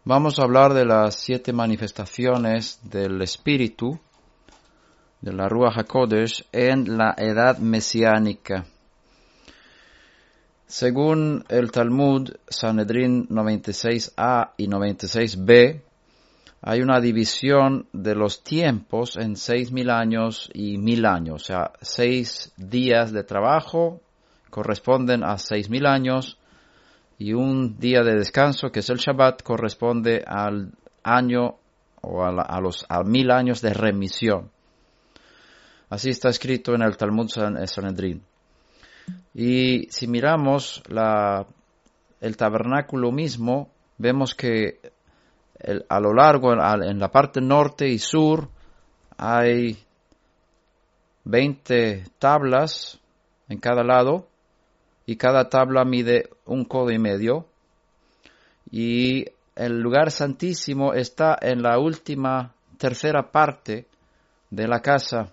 Vamos a hablar de las 7 manifestaciones del Espíritu, de la Ruach HaKodesh, en la edad mesiánica. Según el Talmud, Sanedrín 96a y 96b, hay una división de los tiempos en 6.000 años y 1.000 años. O sea, 6 días de trabajo corresponden a 6.000 años y un día de descanso, que es el Shabbat, corresponde al año o a 1.000 años de remisión. Así está escrito en el Talmud Sanedrín. Y si miramos el tabernáculo mismo, vemos que a lo largo, en la parte norte y sur, hay 20 tablas en cada lado, y cada tabla mide 1,5 codos. Y el lugar santísimo está en la última tercera parte de la casa.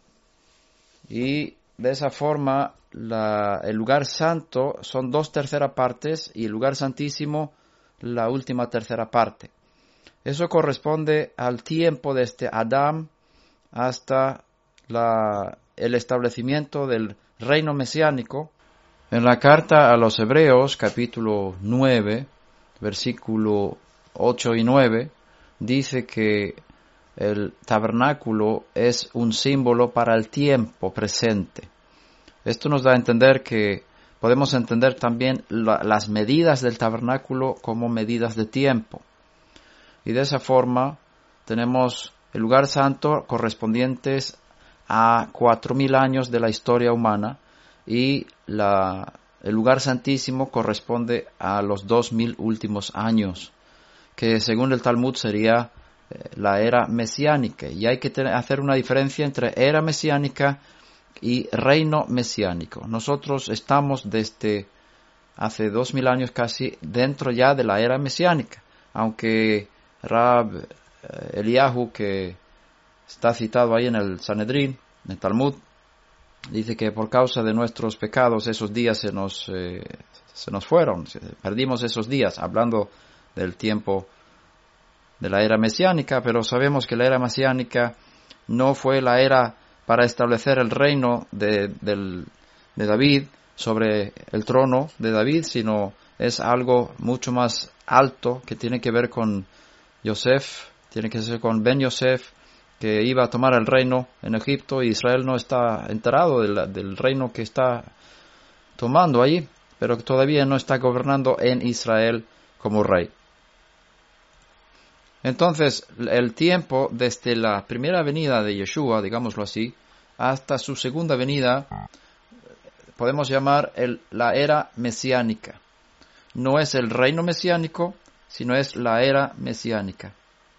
Y de esa forma, el lugar santo son 2/3 partes y el lugar santísimo la última tercera parte. Eso corresponde al tiempo desde Adán hasta el establecimiento del reino mesiánico. En la carta a los Hebreos, capítulo 9, versículo 8 y 9, dice que el tabernáculo es un símbolo para el tiempo presente. Esto nos da a entender que podemos entender también las medidas del tabernáculo como medidas de tiempo. Y de esa forma tenemos el lugar santo correspondientes a 4.000 años de la historia humana y el lugar santísimo corresponde a los 2.000 últimos años, que según el Talmud sería la era mesiánica. Y hay que hacer una diferencia entre era mesiánica y reino mesiánico. Nosotros estamos desde hace 2.000 años casi dentro ya de la era mesiánica, aunque Rab Eliyahu, que está citado ahí en el Sanedrín, en el Talmud, dice que por causa de nuestros pecados esos días se nos fueron, perdimos esos días, hablando del tiempo de la era mesiánica, pero sabemos que la era mesiánica no fue la era para establecer el reino de David sobre el trono de David, sino es algo mucho más alto que tiene que ver con Yosef, tiene que ser con Ben Yosef, que iba a tomar el reino en Egipto, y Israel no está enterado del reino que está tomando allí, pero que todavía no está gobernando en Israel como rey. Entonces, el tiempo desde la primera venida de Yeshua, digámoslo así, hasta su segunda venida, podemos llamar la era mesiánica. No es el reino mesiánico, sino es la era mesiánica.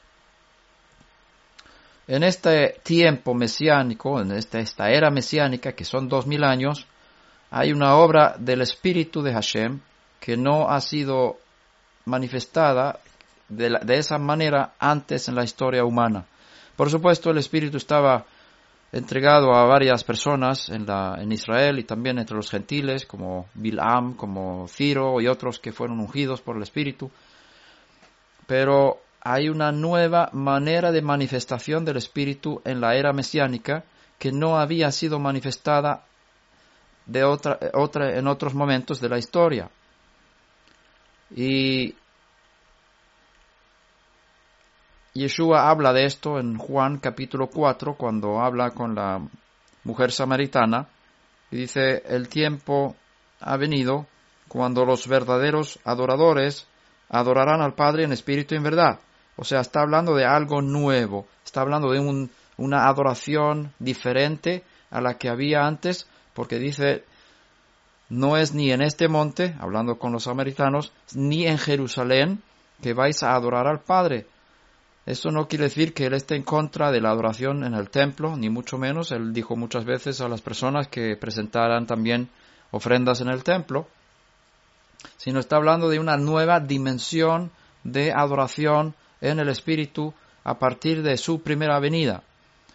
En este tiempo mesiánico, en esta era mesiánica, que son 2.000 años, hay una obra del Espíritu de Hashem que no ha sido manifestada de esa manera antes en la historia humana. Por supuesto, el Espíritu estaba entregado a varias personas en Israel y también entre los gentiles, como Bilam, como Ciro y otros que fueron ungidos por el Espíritu. Pero hay una nueva manera de manifestación del Espíritu en la era mesiánica que no había sido manifestada en otros momentos de la historia. Y Yeshua habla de esto en Juan capítulo 4, cuando habla con la mujer samaritana, y dice: el tiempo ha venido cuando los verdaderos adoradores adorarán al Padre en espíritu y en verdad. O sea, está hablando de algo nuevo, está hablando de una adoración diferente a la que había antes, porque dice: no es ni en este monte, hablando con los samaritanos, ni en Jerusalén que vais a adorar al Padre. Esto no quiere decir que él esté en contra de la adoración en el templo, ni mucho menos. Él dijo muchas veces a las personas que presentaran también ofrendas en el templo, sino está hablando de una nueva dimensión de adoración en el Espíritu a partir de su primera venida.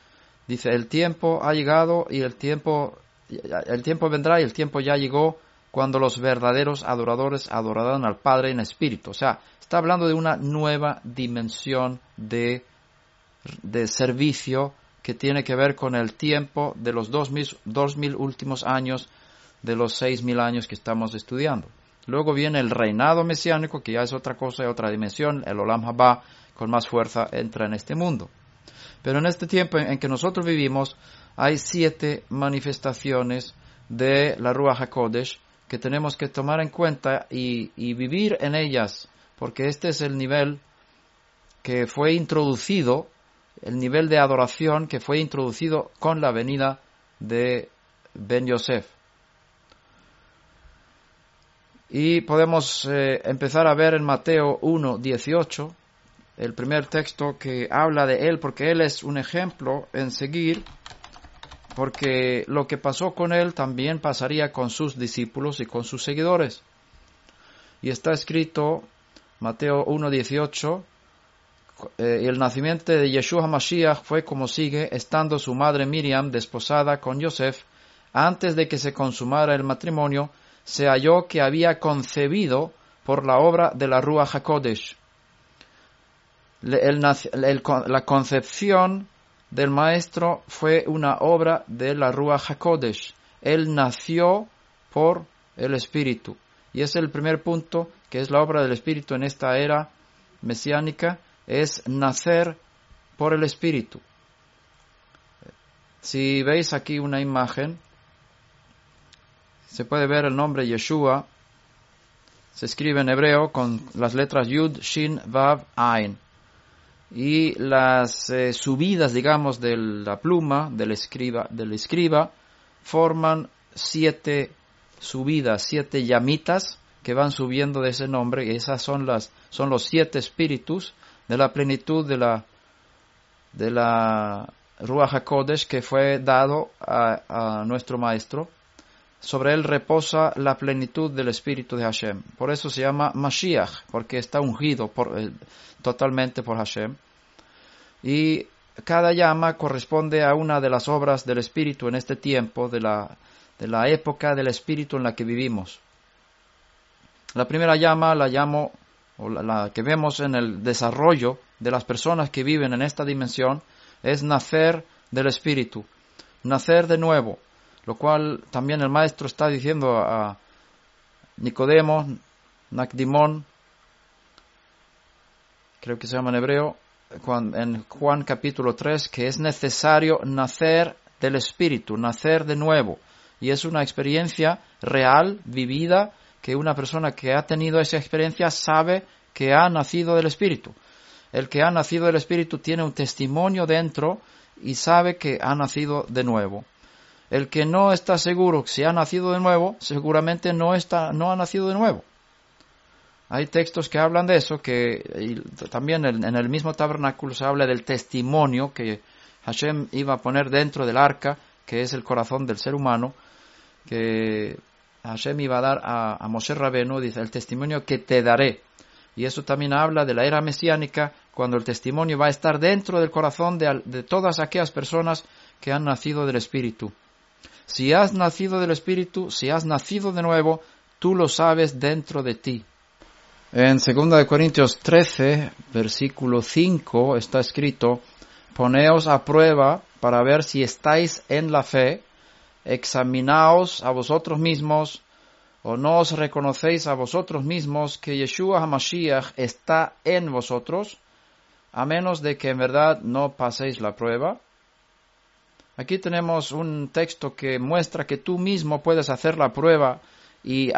Dice: el tiempo ha llegado y el tiempo vendrá, y el tiempo ya llegó cuando los verdaderos adoradores adorarán al Padre en espíritu. O sea, está hablando de una nueva dimensión de servicio que tiene que ver con el tiempo de los 2000 últimos años, de los 6000 años que estamos estudiando. Luego viene el reinado mesiánico, que ya es otra cosa, otra dimensión. El Olam Haba, con más fuerza, entra en este mundo. Pero en este tiempo en que nosotros vivimos, hay 7 manifestaciones de la Ruach HaKodesh que tenemos que tomar en cuenta y vivir en ellas, porque este es el nivel que fue introducido, el nivel de adoración que fue introducido con la venida de Ben Yosef. Y podemos empezar a ver en Mateo 1:18, el primer texto que habla de él, porque él es un ejemplo en seguir, porque lo que pasó con él también pasaría con sus discípulos y con sus seguidores. Y está escrito, Mateo 1:18, el nacimiento de Yeshua HaMashiach fue como sigue, estando su madre Miriam desposada con Yosef, antes de que se consumara el matrimonio, se halló que había concebido por la obra de la Ruach HaKodesh. La concepción del maestro fue una obra de la Ruach HaKodesh. Él nació por el Espíritu. Y es el primer punto, que es la obra del Espíritu en esta era mesiánica, es nacer por el Espíritu. Si veis aquí una imagen, se puede ver el nombre Yeshua, se escribe en hebreo con las letras Yud, Shin, Vav, Ain. Y las subidas, digamos, de la pluma del escriba forman 7 subidas, 7 llamitas que van subiendo de ese nombre, y esas son los 7 espíritus de la plenitud de la Ruach HaKodesh que fue dado a nuestro maestro. Sobre él reposa la plenitud del espíritu de Hashem. Por eso se llama Mashiach, porque está ungido totalmente por Hashem. Y cada llama corresponde a una de las obras del espíritu en este tiempo, de la época del espíritu en la que vivimos. La primera llama la que vemos en el desarrollo de las personas que viven en esta dimensión, es nacer del espíritu, nacer de nuevo. Lo cual también el maestro está diciendo a Nicodemo, Nakdimón, creo que se llama en hebreo, en Juan capítulo 3, que es necesario nacer del Espíritu, nacer de nuevo. Y es una experiencia real, vivida, que una persona que ha tenido esa experiencia sabe que ha nacido del Espíritu. El que ha nacido del Espíritu tiene un testimonio dentro y sabe que ha nacido de nuevo. El que no está seguro si ha nacido de nuevo, seguramente no ha nacido de nuevo. Hay textos que hablan de eso, y también en el mismo tabernáculo se habla del testimonio que Hashem iba a poner dentro del arca, que es el corazón del ser humano, que Hashem iba a dar a Moshe Rabenu, dice, el testimonio que te daré. Y eso también habla de la era mesiánica, cuando el testimonio va a estar dentro del corazón de todas aquellas personas que han nacido del Espíritu. Si has nacido del Espíritu, si has nacido de nuevo, tú lo sabes dentro de ti. En 2 Corintios 13, versículo 5, está escrito, poneos a prueba para ver si estáis en la fe, examinaos a vosotros mismos, o no os reconocéis a vosotros mismos que Yeshua HaMashiach está en vosotros, a menos de que en verdad no paséis la prueba. Aquí tenemos un texto que muestra que tú mismo puedes hacer la prueba y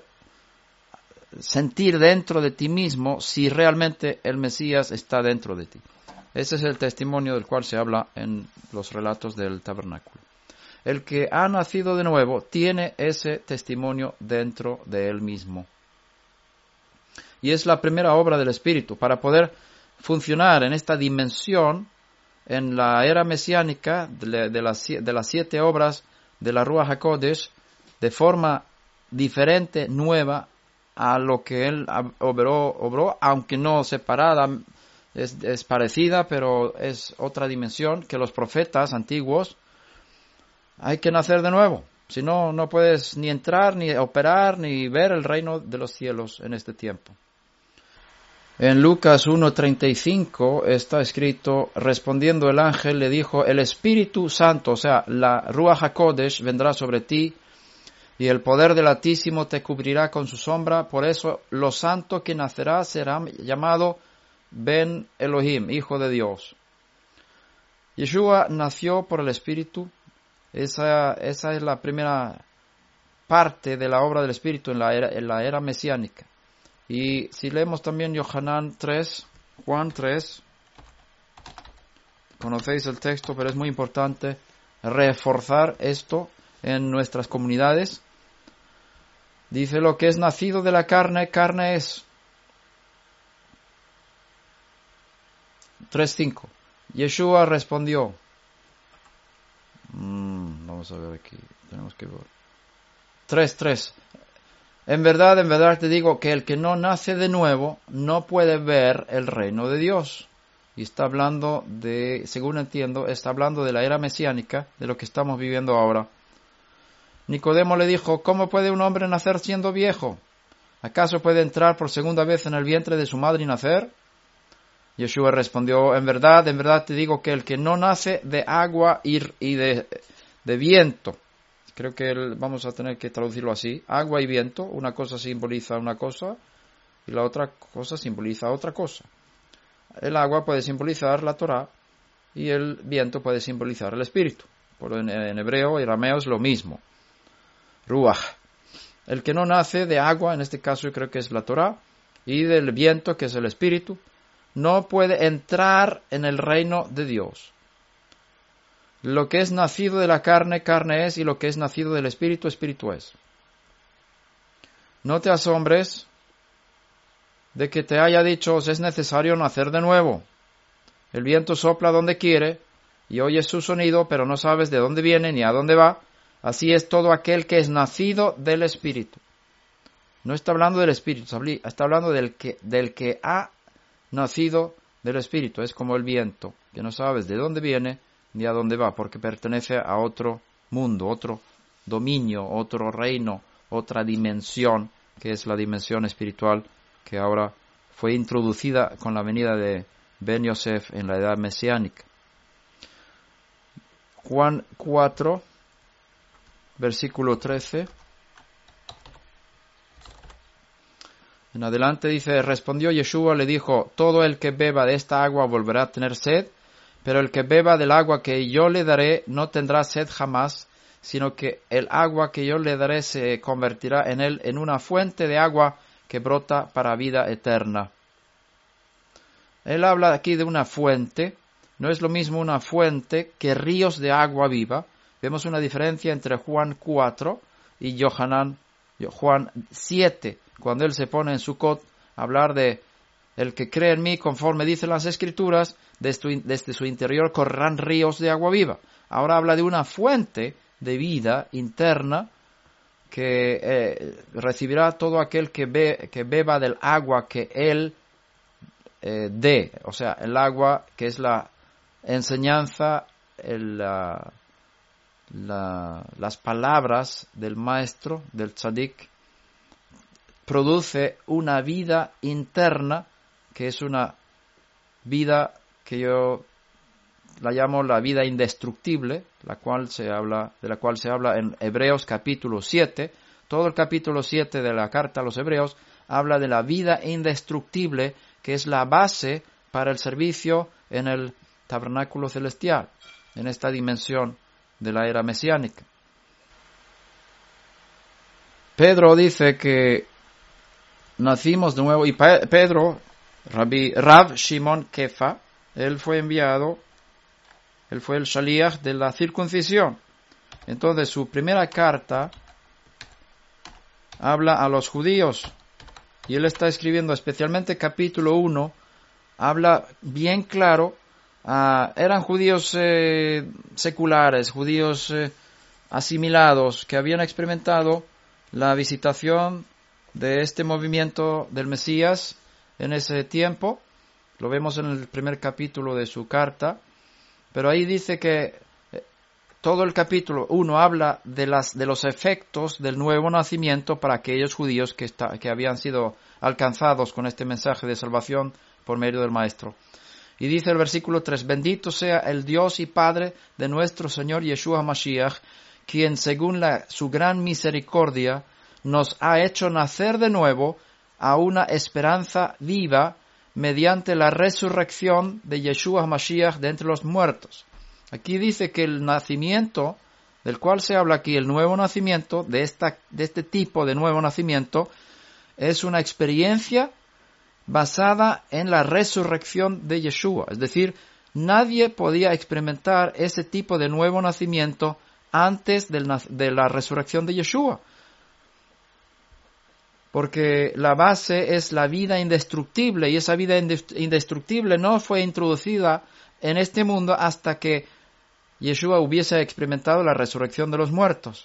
sentir dentro de ti mismo si realmente el Mesías está dentro de ti. Ese es el testimonio del cual se habla en los relatos del tabernáculo. El que ha nacido de nuevo tiene ese testimonio dentro de él mismo. Y es la primera obra del Espíritu. Para poder funcionar en esta dimensión, en la era mesiánica de las 7 obras de la Ruach HaKodesh, de forma diferente, nueva, a lo que él obró, aunque no separada, es parecida, pero es otra dimensión que los profetas antiguos. Hay que nacer de nuevo. Si no, no puedes ni entrar, ni operar, ni ver el reino de los cielos en este tiempo. En Lucas 1:35 está escrito, respondiendo el ángel le dijo, el Espíritu Santo, o sea, la Ruach HaKodesh vendrá sobre ti y el poder del Altísimo te cubrirá con su sombra, por eso lo santo que nacerá será llamado Ben Elohim, Hijo de Dios. Yeshua nació por el Espíritu, esa es la primera parte de la obra del Espíritu en la era mesiánica. Y si leemos también Juan 3, conocéis el texto, pero es muy importante reforzar esto en nuestras comunidades. Dice, lo que es nacido de la carne, carne es. 3:5. Yeshua respondió. Vamos a ver aquí, tenemos que ver. 3:3. En verdad te digo que el que no nace de nuevo no puede ver el reino de Dios. Y está hablando de, según entiendo, está hablando de la era mesiánica, de lo que estamos viviendo ahora. Nicodemo le dijo, ¿cómo puede un hombre nacer siendo viejo? ¿Acaso puede entrar por segunda vez en el vientre de su madre y nacer? Yeshua respondió, en verdad te digo que el que no nace de agua y de viento, creo que vamos a tener que traducirlo así, agua y viento, una cosa simboliza una cosa y la otra cosa simboliza otra cosa. El agua puede simbolizar la Torá y el viento puede simbolizar el espíritu. En hebreo y arameo es lo mismo. Ruach. El que no nace de agua, en este caso yo creo que es la Torá, y del viento, que es el espíritu, no puede entrar en el reino de Dios. Lo que es nacido de la carne, carne es, y lo que es nacido del espíritu, espíritu es. No te asombres de que te haya dicho, os es necesario nacer de nuevo. El viento sopla donde quiere, y oyes su sonido, pero no sabes de dónde viene ni a dónde va. Así es todo aquel que es nacido del espíritu. No está hablando del espíritu, está hablando del que ha nacido del espíritu. Es como el viento, que no sabes de dónde viene ni a dónde va, porque pertenece a otro mundo, otro dominio, otro reino, otra dimensión, que es la dimensión espiritual que ahora fue introducida con la venida de Ben Yosef en la edad mesiánica. Juan 4, versículo 13. En adelante dice, respondió Yeshua, le dijo, todo el que beba de esta agua volverá a tener sed, pero el que beba del agua que yo le daré no tendrá sed jamás, sino que el agua que yo le daré se convertirá en él en una fuente de agua que brota para vida eterna. Él habla aquí de una fuente, no es lo mismo una fuente que ríos de agua viva. Vemos una diferencia entre Juan 4 y Juan 7, cuando él se pone en Sukkot a hablar de el que cree en mí, conforme dicen las Escrituras, desde su interior correrán ríos de agua viva. Ahora habla de una fuente de vida interna que recibirá todo aquel que beba del agua que él dé, o sea, el agua que es la enseñanza, las palabras del maestro, del tzadik, produce una vida interna que es una vida que yo la llamo la vida indestructible, de la cual se habla en Hebreos capítulo 7. Todo el capítulo 7 de la carta a los Hebreos habla de la vida indestructible, que es la base para el servicio en el tabernáculo celestial, en esta dimensión de la era mesiánica. Pedro dice que nacimos de nuevo, y Pedro, Rav Shimon Kefa, él fue el shaliach de la circuncisión. Entonces su primera carta habla a los judíos, y él está escribiendo especialmente capítulo 1, habla bien claro, eran judíos seculares, judíos asimilados, que habían experimentado la visitación de este movimiento del Mesías en ese tiempo. Lo vemos en el primer capítulo de su carta, pero ahí dice que todo el capítulo 1 habla de los efectos del nuevo nacimiento para aquellos judíos que habían sido alcanzados con este mensaje de salvación por medio del Maestro. Y dice el versículo 3, bendito sea el Dios y Padre de nuestro Señor Yeshua Mashiach, quien según su gran misericordia nos ha hecho nacer de nuevo a una esperanza viva mediante la resurrección de Yeshua Mashiach de entre los muertos. Aquí dice que el nacimiento, del cual se habla aquí, el nuevo nacimiento, de este tipo de nuevo nacimiento, es una experiencia basada en la resurrección de Yeshua. Es decir, nadie podía experimentar ese tipo de nuevo nacimiento antes de la resurrección de Yeshua. Porque la base es la vida indestructible, y esa vida indestructible no fue introducida en este mundo hasta que Yeshua hubiese experimentado la resurrección de los muertos.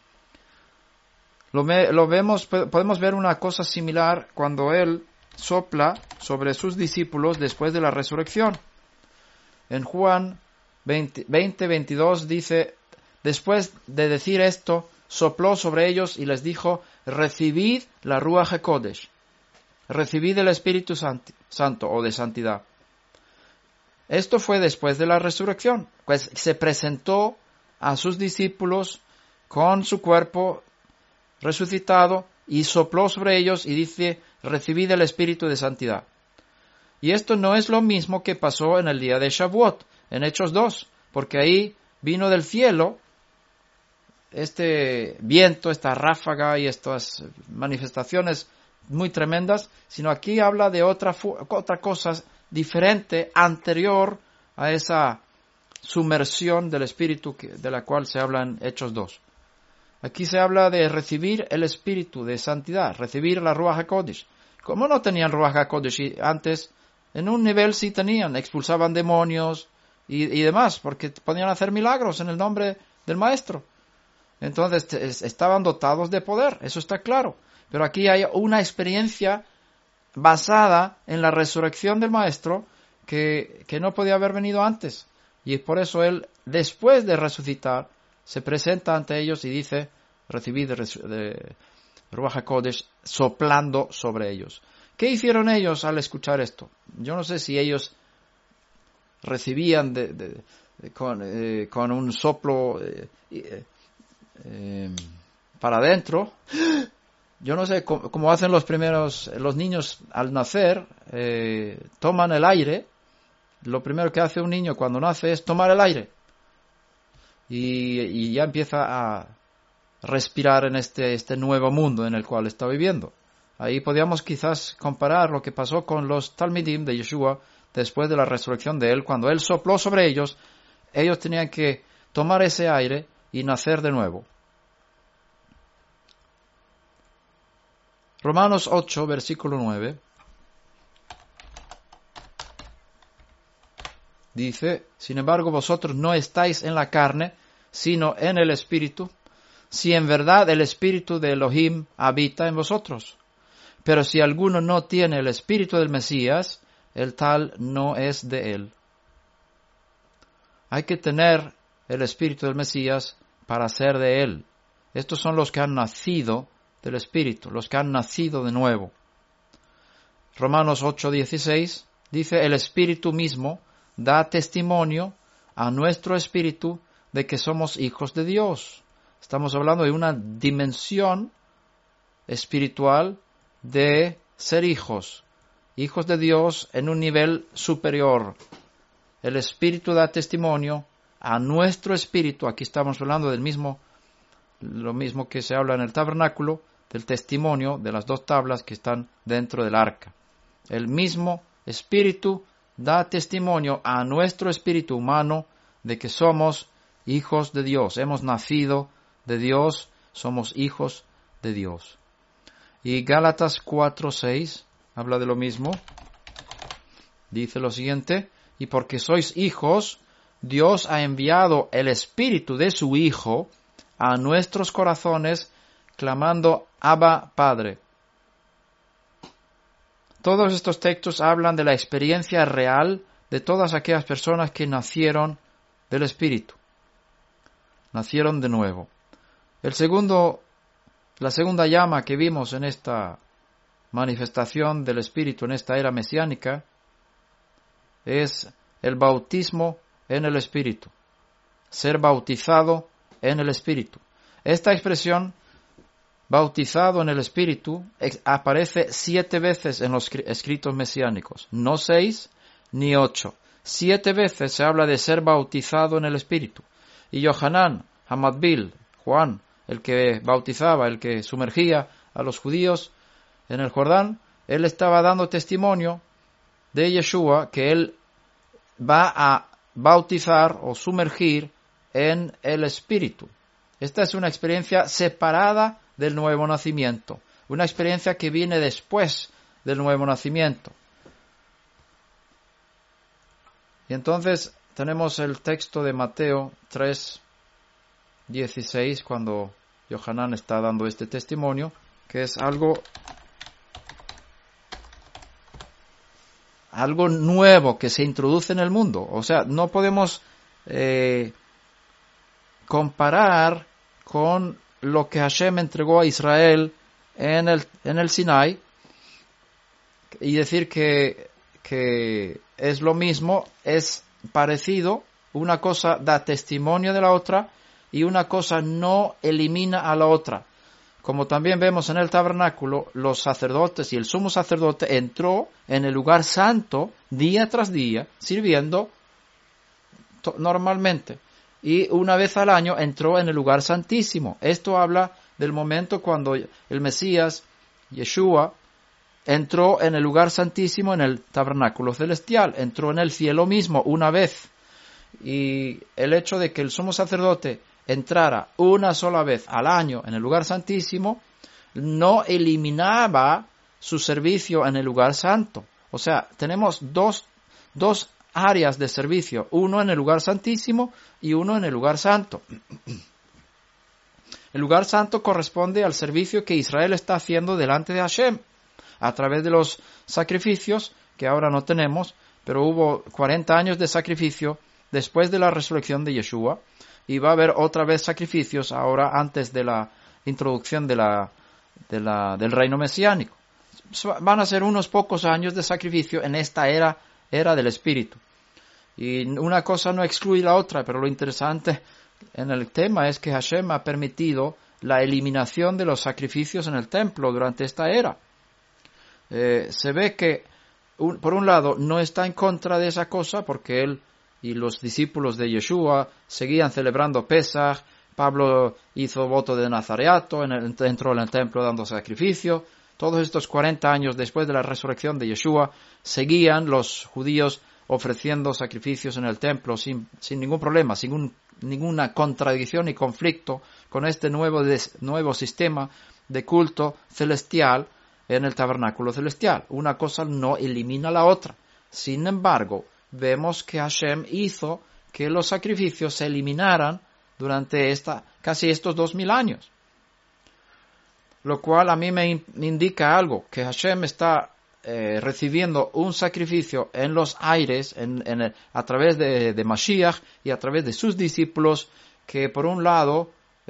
Podemos ver una cosa similar cuando Él sopla sobre sus discípulos después de la resurrección. En Juan 20:22 dice, después de decir esto, sopló sobre ellos y les dijo, recibid la Ruach HaKodesh, recibid el Espíritu Santo o de santidad. Esto fue después de la resurrección, pues se presentó a sus discípulos con su cuerpo resucitado y sopló sobre ellos y dice, recibid el Espíritu de santidad. Y esto no es lo mismo que pasó en el día de Shavuot, en Hechos 2, porque ahí vino del cielo este viento, esta ráfaga y estas manifestaciones muy tremendas, sino aquí habla de otra cosa diferente, anterior a esa sumersión del Espíritu de la cual se habla en Hechos 2. Aquí se habla de recibir el Espíritu de santidad, recibir la Ruach HaKodesh. ¿Cómo no tenían Ruach HaKodesh antes? En un nivel sí tenían, expulsaban demonios y demás, porque podían hacer milagros en el nombre del Maestro. Entonces estaban dotados de poder, eso está claro. Pero aquí hay una experiencia basada en la resurrección del Maestro que no podía haber venido antes. Y por eso Él, después de resucitar, se presenta ante ellos y dice, recibid de Ruach HaKodesh soplando sobre ellos. ¿Qué hicieron ellos al escuchar esto? Yo no sé si ellos recibían con un soplo para adentro. Yo no sé cómo hacen los niños al nacer, toman el aire. Lo primero que hace un niño cuando nace es tomar el aire. Y ya empieza a respirar en este nuevo mundo en el cual está viviendo. Ahí podríamos quizás comparar lo que pasó con los Talmidim de Yeshua después de la resurrección de Él. Cuando Él sopló sobre ellos, ellos tenían que tomar ese aire y nacer de nuevo. Romanos 8, versículo 9. Dice, sin embargo, vosotros no estáis en la carne, sino en el Espíritu, si en verdad el Espíritu de Elohim habita en vosotros. Pero si alguno no tiene el Espíritu del Mesías, el tal no es de él. Hay que tener el Espíritu del Mesías para ser de él. Estos son los que han nacido del Espíritu, los que han nacido de nuevo. Romanos 8:16 dice, el Espíritu mismo da testimonio a nuestro espíritu de que somos hijos de Dios. Estamos hablando de una dimensión espiritual de ser hijos de Dios en un nivel superior. El Espíritu da testimonio a nuestro espíritu. Aquí estamos hablando lo mismo que se habla en el tabernáculo, del testimonio de las dos tablas que están dentro del arca. El mismo Espíritu da testimonio a nuestro espíritu humano de que somos hijos de Dios. Hemos nacido de Dios, somos hijos de Dios. Y Gálatas 4:6 habla de lo mismo. Dice lo siguiente, y porque sois hijos, Dios ha enviado el Espíritu de su Hijo a nuestros corazones, clamando, Abba, Padre. Todos estos textos hablan de la experiencia real de todas aquellas personas que nacieron del Espíritu. nacieron de nuevo. La segunda llama que vimos en esta manifestación del Espíritu en esta era mesiánica es el bautismo en el Espíritu, ser bautizado en el Espíritu. Esta expresión, bautizado en el Espíritu, aparece 7 veces en los escritos mesiánicos, no 6 ni 8. 7 veces se habla de ser bautizado en el Espíritu. Y Yohanan, Hamadbil, Juan, el que bautizaba, el que sumergía a los judíos en el Jordán, él estaba dando testimonio de Yeshua que él va a bautizar o sumergir en el Espíritu. Esta es una experiencia separada del nuevo nacimiento, una experiencia que viene después del nuevo nacimiento. Y entonces tenemos el texto de Mateo 3:16, cuando Yohanan está dando este testimonio, que es algo nuevo que se introduce en el mundo. O sea, no podemos comparar con lo que Hashem entregó a Israel en el Sinai y decir que es lo mismo, es parecido. Una cosa da testimonio de la otra y una cosa no elimina a la otra. Como también vemos en el tabernáculo, los sacerdotes y el sumo sacerdote entró en el lugar santo día tras día, sirviendo normalmente. Y una vez al año entró en el lugar santísimo. Esto habla del momento cuando el Mesías, Yeshua, entró en el lugar santísimo en el tabernáculo celestial. Entró en el cielo mismo una vez. Y el hecho de que el sumo sacerdote entrara una sola vez al año en el lugar santísimo no eliminaba su servicio en el lugar santo. O sea, tenemos dos áreas de servicio, uno en el lugar santísimo y uno en el lugar santo. El lugar santo corresponde al servicio que Israel está haciendo delante de Hashem a través de los sacrificios que ahora no tenemos, pero hubo 40 años de sacrificio después de la resurrección de Yeshua. Y va a haber otra vez sacrificios ahora antes de la introducción del reino mesiánico. Van a ser unos pocos años de sacrificio en esta era del Espíritu. Y una cosa no excluye la otra, pero lo interesante en el tema es que Hashem ha permitido la eliminación de los sacrificios en el templo durante esta era. Se ve que, por un lado, no está en contra de esa cosa porque él y los discípulos de Yeshua seguían celebrando Pesaj. Pablo hizo voto de nazareato, entró en el templo dando sacrificio. Todos estos 40 años después de la resurrección de Yeshua, seguían los judíos ofreciendo sacrificios en el templo sin ningún problema, sin ninguna contradicción ni conflicto con este nuevo sistema de culto celestial en el tabernáculo celestial. Una cosa no elimina la otra. Sin embargo, vemos que Hashem hizo que los sacrificios se eliminaran durante casi estos 2000 años. Lo cual a mí me indica algo, que Hashem está recibiendo un sacrificio en los aires, a través de Mashiach y a través de sus discípulos, que por un lado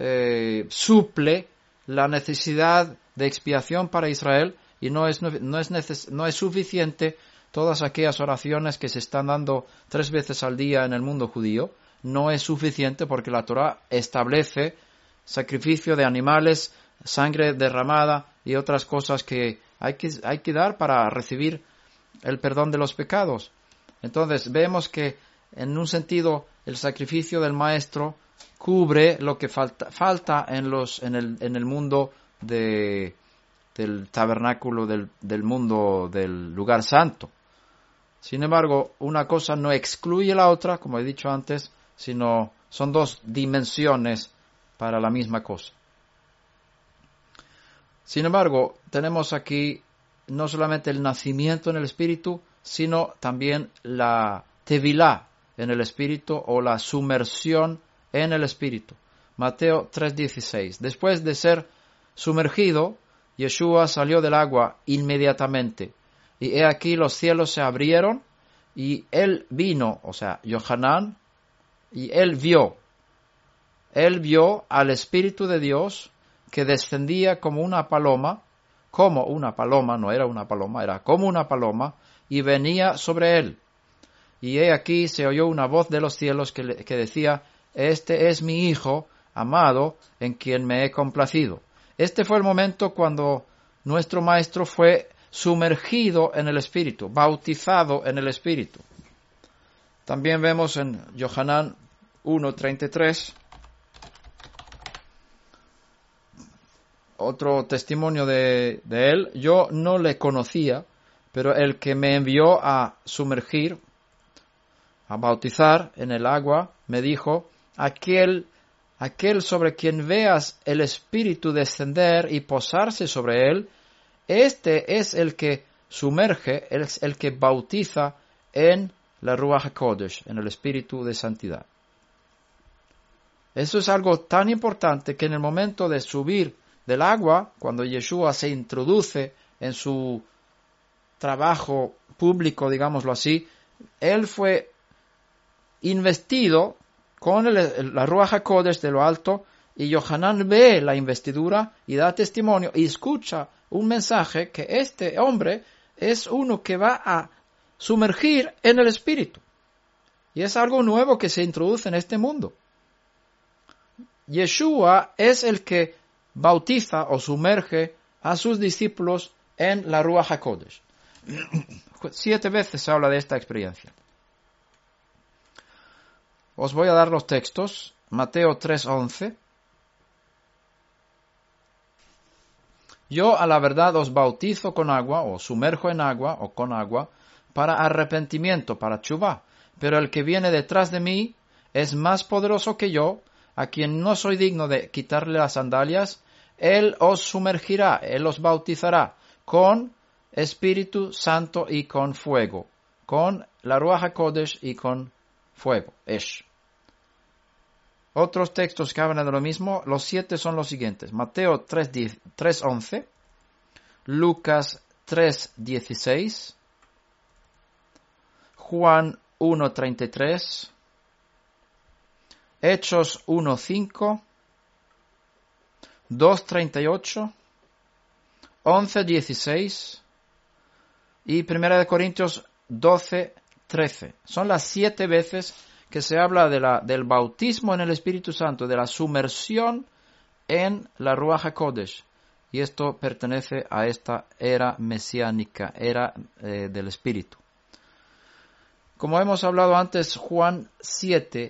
suple la necesidad de expiación para Israel y no es suficiente. Todas aquellas oraciones que se están dando 3 veces al día en el mundo judío, no es suficiente porque la Torah establece sacrificio de animales, sangre derramada y otras cosas que hay que dar para recibir el perdón de los pecados. Entonces vemos que en un sentido el sacrificio del Maestro cubre lo que falta en el mundo del tabernáculo, del mundo del lugar santo. Sin embargo, una cosa no excluye la otra, como he dicho antes, sino son 2 dimensiones para la misma cosa. Sin embargo, tenemos aquí no solamente el nacimiento en el Espíritu, sino también la tevilá en el Espíritu o la sumersión en el Espíritu. Mateo 3:16. Después de ser sumergido, Yeshua salió del agua inmediatamente. Y he aquí los cielos se abrieron y él vino, o sea, Yohanan, y él vio él vio al Espíritu de Dios que descendía como una paloma, no era una paloma, era como una paloma, y venía sobre él. Y he aquí se oyó una voz de los cielos que decía, este es mi Hijo amado, en quien me he complacido. Este fue el momento cuando nuestro Maestro fue sumergido en el Espíritu, bautizado en el Espíritu. También vemos en Yohanan 1:33 otro testimonio de él. Yo no le conocía, pero el que me envió a sumergir, a bautizar en el agua, me dijo, aquel sobre quien veas el Espíritu descender y posarse sobre él, este es el que sumerge, es el que bautiza en la Ruach HaKodesh, en el Espíritu de Santidad. Eso es algo tan importante que en el momento de subir del agua, cuando Yeshua se introduce en su trabajo público, digámoslo así, él fue investido con la Ruach HaKodesh de lo alto, y Yohanan ve la investidura y da testimonio y escucha un mensaje que este hombre es uno que va a sumergir en el Espíritu. Y es algo nuevo que se introduce en este mundo. Yeshua es el que bautiza o sumerge a sus discípulos en la Ruach HaKodesh. 7 veces se habla de esta experiencia. Os voy a dar los textos. Mateo 3:11. Yo a la verdad os bautizo con agua, o sumerjo en agua, o con agua, para arrepentimiento, para teshuvá. Pero el que viene detrás de mí es más poderoso que yo, a quien no soy digno de quitarle las sandalias. Él os sumergirá, él os bautizará con Espíritu Santo y con fuego, con la Ruach HaKodesh y con fuego, Esh. Otros textos que hablan de lo mismo, los 7 son los siguientes. Mateo 3:11, Lucas 3:16, Juan 1:33, Hechos 1:5, 2:38, 11:16 y 1 Corintios 12:13. Son las 7 veces que se habla del bautismo en el Espíritu Santo, de la sumersión en la Ruach HaKodesh. Y esto pertenece a esta era mesiánica, era del Espíritu. Como hemos hablado antes, Juan 7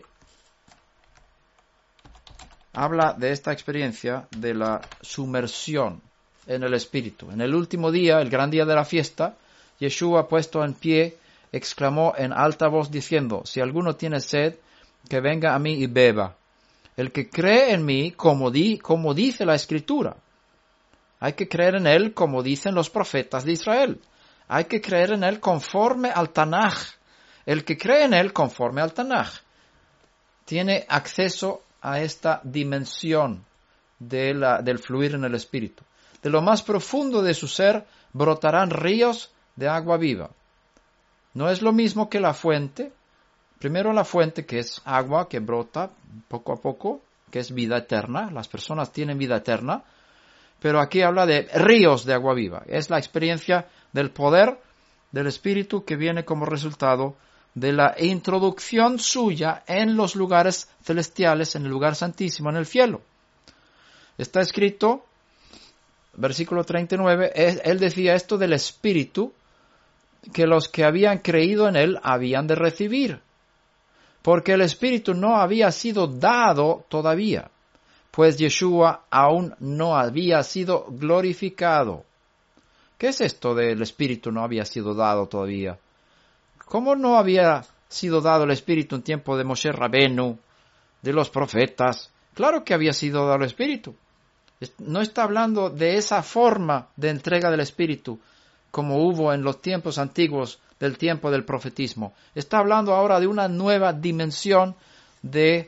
habla de esta experiencia de la sumersión en el Espíritu. En el último día, el gran día de la fiesta, Yeshua, puesto en pie, exclamó en alta voz diciendo, si alguno tiene sed, que venga a mí y beba. El que cree en mí, como dice la Escritura. Hay que creer en él como dicen los profetas de Israel. Hay que creer en él conforme al Tanaj. El que cree en él conforme al Tanaj tiene acceso a esta dimensión del fluir en el Espíritu. De lo más profundo de su ser brotarán ríos de agua viva. No es lo mismo que la fuente. Primero la fuente, que es agua que brota poco a poco, que es vida eterna. Las personas tienen vida eterna. Pero aquí habla de ríos de agua viva. Es la experiencia del poder del Espíritu que viene como resultado de la introducción suya en los lugares celestiales, en el lugar santísimo, en el cielo. Está escrito, versículo 39, él decía esto del Espíritu, que los que habían creído en él habían de recibir, porque el Espíritu no había sido dado todavía, pues Yeshua aún no había sido glorificado. ¿Qué es esto del Espíritu no había sido dado todavía? ¿Cómo no había sido dado el Espíritu en tiempo de Moshe Rabenu, de los profetas? Claro que había sido dado el Espíritu. No está hablando de esa forma de entrega del Espíritu como hubo en los tiempos antiguos del tiempo del profetismo. Está hablando ahora de una nueva dimensión de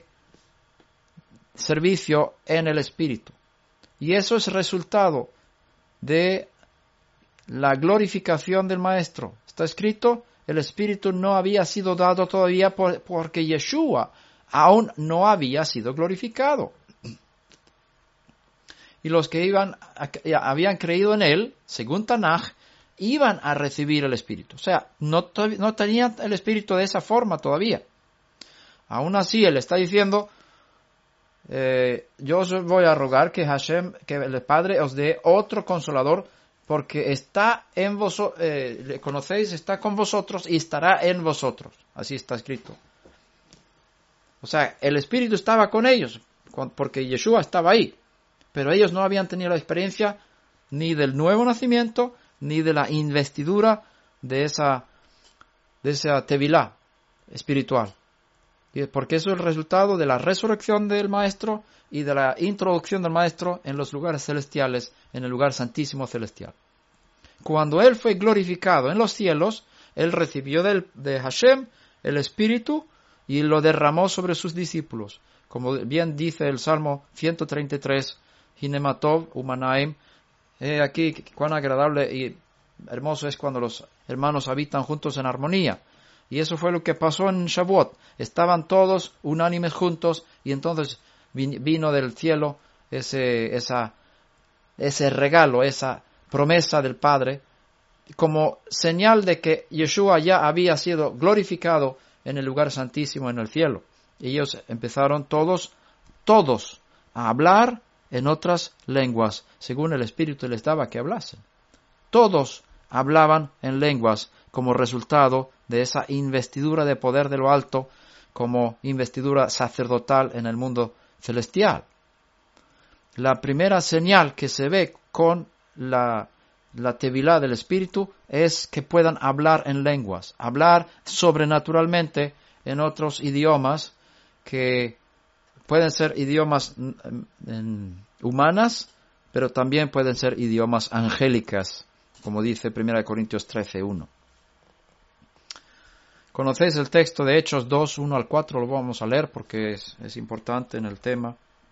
servicio en el Espíritu. Y eso es resultado de la glorificación del Maestro. Está escrito, el Espíritu no había sido dado todavía porque Yeshua aún no había sido glorificado. Y los que habían creído en él, según Tanaj, iban a recibir el Espíritu. O sea, no tenían el Espíritu de esa forma todavía. Aún así, él está diciendo, yo os voy a rogar que Hashem, que el Padre os dé otro consolador, porque está en vosotros, le conocéis, está con vosotros y estará en vosotros. Así está escrito. O sea, el Espíritu estaba con ellos, porque Yeshua estaba ahí. Pero ellos no habían tenido la experiencia ni del nuevo nacimiento, ni de la investidura de esa tevilá espiritual. Porque eso es el resultado de la resurrección del Maestro y de la introducción del Maestro en los lugares celestiales, en el lugar santísimo celestial. Cuando Él fue glorificado en los cielos, Él recibió de Hashem el Espíritu y lo derramó sobre sus discípulos. Como bien dice el Salmo 133, Hinematov Umanaim, aquí cuán agradable y hermoso es cuando los hermanos habitan juntos en armonía. Y eso fue lo que pasó en Shavuot. Estaban todos unánimes juntos y entonces vino del cielo ese regalo, esa promesa del Padre, como señal de que Yeshua ya había sido glorificado en el lugar santísimo en el cielo. Y ellos empezaron todos a hablar en otras lenguas, según el Espíritu les daba que hablasen. Todos hablaban en lenguas como resultado de esa investidura de poder de lo alto, como investidura sacerdotal en el mundo celestial. La primera señal que se ve con la tevilá del Espíritu es que puedan hablar en lenguas, hablar sobrenaturalmente en otros idiomas que pueden ser idiomas humanas, pero también pueden ser idiomas angélicas, como dice 1 Corintios 13:1. ¿Conocéis el texto de Hechos 2, 1 al 4? Lo vamos a leer porque es importante en el tema.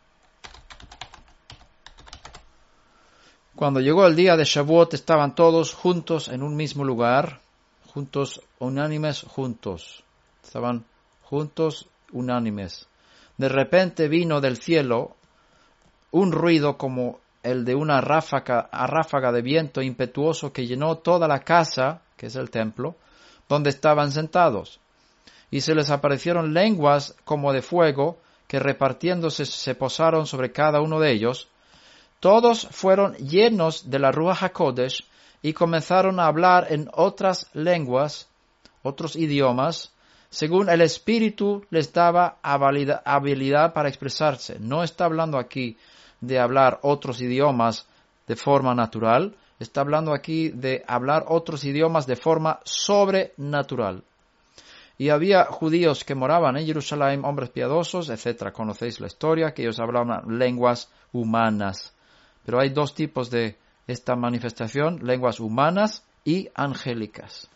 Cuando llegó el día de Shavuot, estaban todos juntos en un mismo lugar, juntos, unánimes, juntos. Estaban juntos, unánimes. De repente vino del cielo un ruido como el de una ráfaga de viento impetuoso que llenó toda la casa, que es el templo, donde estaban sentados. Y se les aparecieron lenguas como de fuego, que repartiéndose se posaron sobre cada uno de ellos. Todos fueron llenos de la Ruach HaKodesh y comenzaron a hablar en otras lenguas, otros idiomas, según el Espíritu les daba habilidad para expresarse. No está hablando aquí de hablar otros idiomas de forma natural, está hablando aquí de hablar otros idiomas de forma sobrenatural. Y había judíos que moraban en Jerusalén, hombres piadosos, etc. Conocéis la historia, que ellos hablaban lenguas humanas. Pero hay dos tipos de esta manifestación, lenguas humanas y angélicas.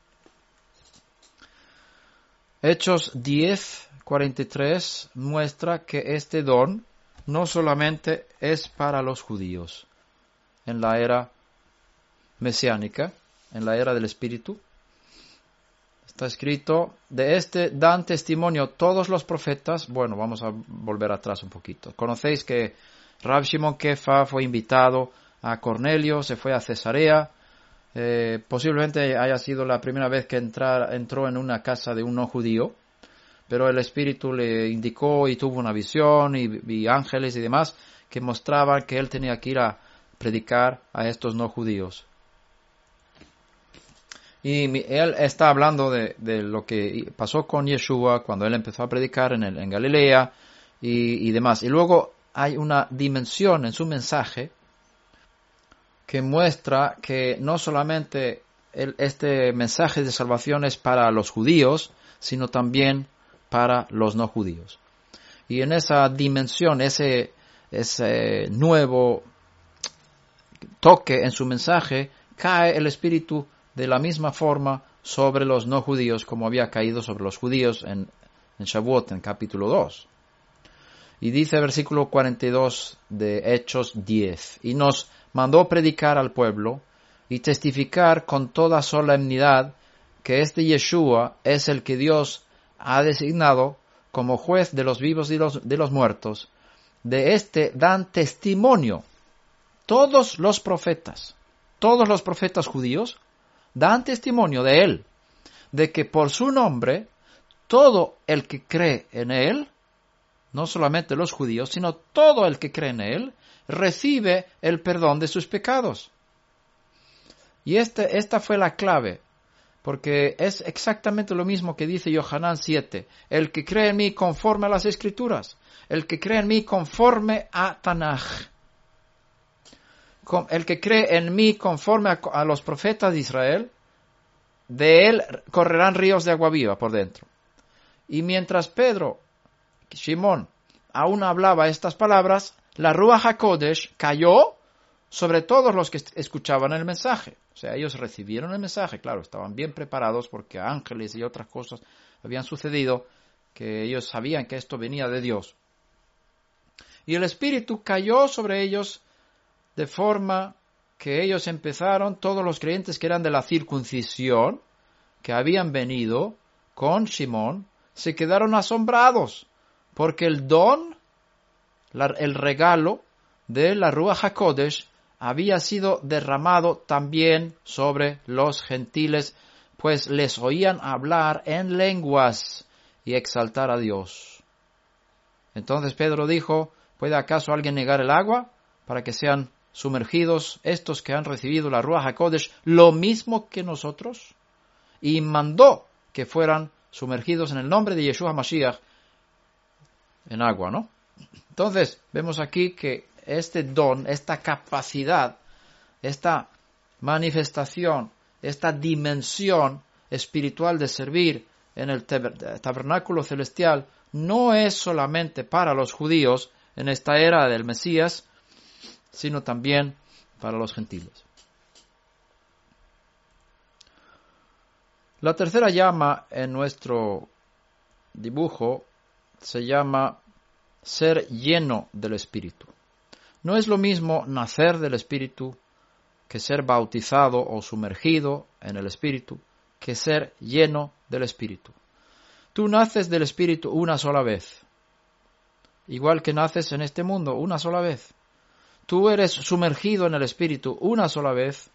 Hechos 10:43 muestra que este don no solamente es para los judíos en la era mesiánica, en la era del Espíritu. Está escrito, de este dan testimonio todos los profetas. Bueno, vamos a volver atrás un poquito. Conocéis que Rab Shimon Kefa fue invitado a Cornelio, se fue a Cesarea. Posiblemente haya sido la primera vez que entró en una casa de un no judío, pero el Espíritu le indicó y tuvo una visión y ángeles y demás que mostraban que él tenía que ir a predicar a estos no judíos. Y él está hablando de lo que pasó con Yeshua cuando él empezó a predicar en Galilea y demás. Y luego hay una dimensión en su mensaje que muestra que no solamente este mensaje de salvación es para los judíos, sino también para los no judíos. Y en esa dimensión, ese nuevo toque en su mensaje, cae el Espíritu de la misma forma sobre los no judíos como había caído sobre los judíos en Shavuot, en capítulo 2. Y dice versículo 42 de Hechos 10, y nos mandó predicar al pueblo y testificar con toda solemnidad que este Yeshua es el que Dios ha designado como juez de los vivos y de los muertos, de este dan testimonio todos los profetas judíos, dan testimonio de él, de que por su nombre, todo el que cree en él, no solamente los judíos, sino todo el que cree en él, recibe el perdón de sus pecados. Y esta fue la clave, porque es exactamente lo mismo que dice Yohanan 7, el que cree en mí conforme a las Escrituras, el que cree en mí conforme a Tanaj, el que cree en mí conforme a los profetas de Israel, de él correrán ríos de agua viva por dentro. Y mientras Shimón, aún hablaba estas palabras, la Ruach HaKodesh cayó sobre todos los que escuchaban el mensaje. O sea, ellos recibieron el mensaje, claro, estaban bien preparados porque ángeles y otras cosas habían sucedido, que ellos sabían que esto venía de Dios. Y el Espíritu cayó sobre ellos de forma que ellos empezaron, todos los creyentes que eran de la circuncisión, que habían venido con Shimón, se quedaron asombrados, porque el don, el regalo de la Ruach HaKodesh había sido derramado también sobre los gentiles, pues les oían hablar en lenguas y exaltar a Dios. Entonces Pedro dijo, ¿puede acaso alguien negar el agua para que sean sumergidos estos que han recibido la Ruach HaKodesh lo mismo que nosotros? Y mandó que fueran sumergidos en el nombre de Yeshua Mashiach en agua, ¿no? Entonces, vemos aquí que este don, esta capacidad, esta manifestación, esta dimensión espiritual de servir en el tabernáculo celestial no es solamente para los judíos en esta era del Mesías, sino también para los gentiles. La tercera llama en nuestro dibujo se llama ser lleno del Espíritu. No es lo mismo nacer del Espíritu que ser bautizado o sumergido en el Espíritu, que ser lleno del Espíritu. Tú naces del Espíritu una sola vez, igual que naces en este mundo una sola vez. Tú eres sumergido en el Espíritu una sola vez,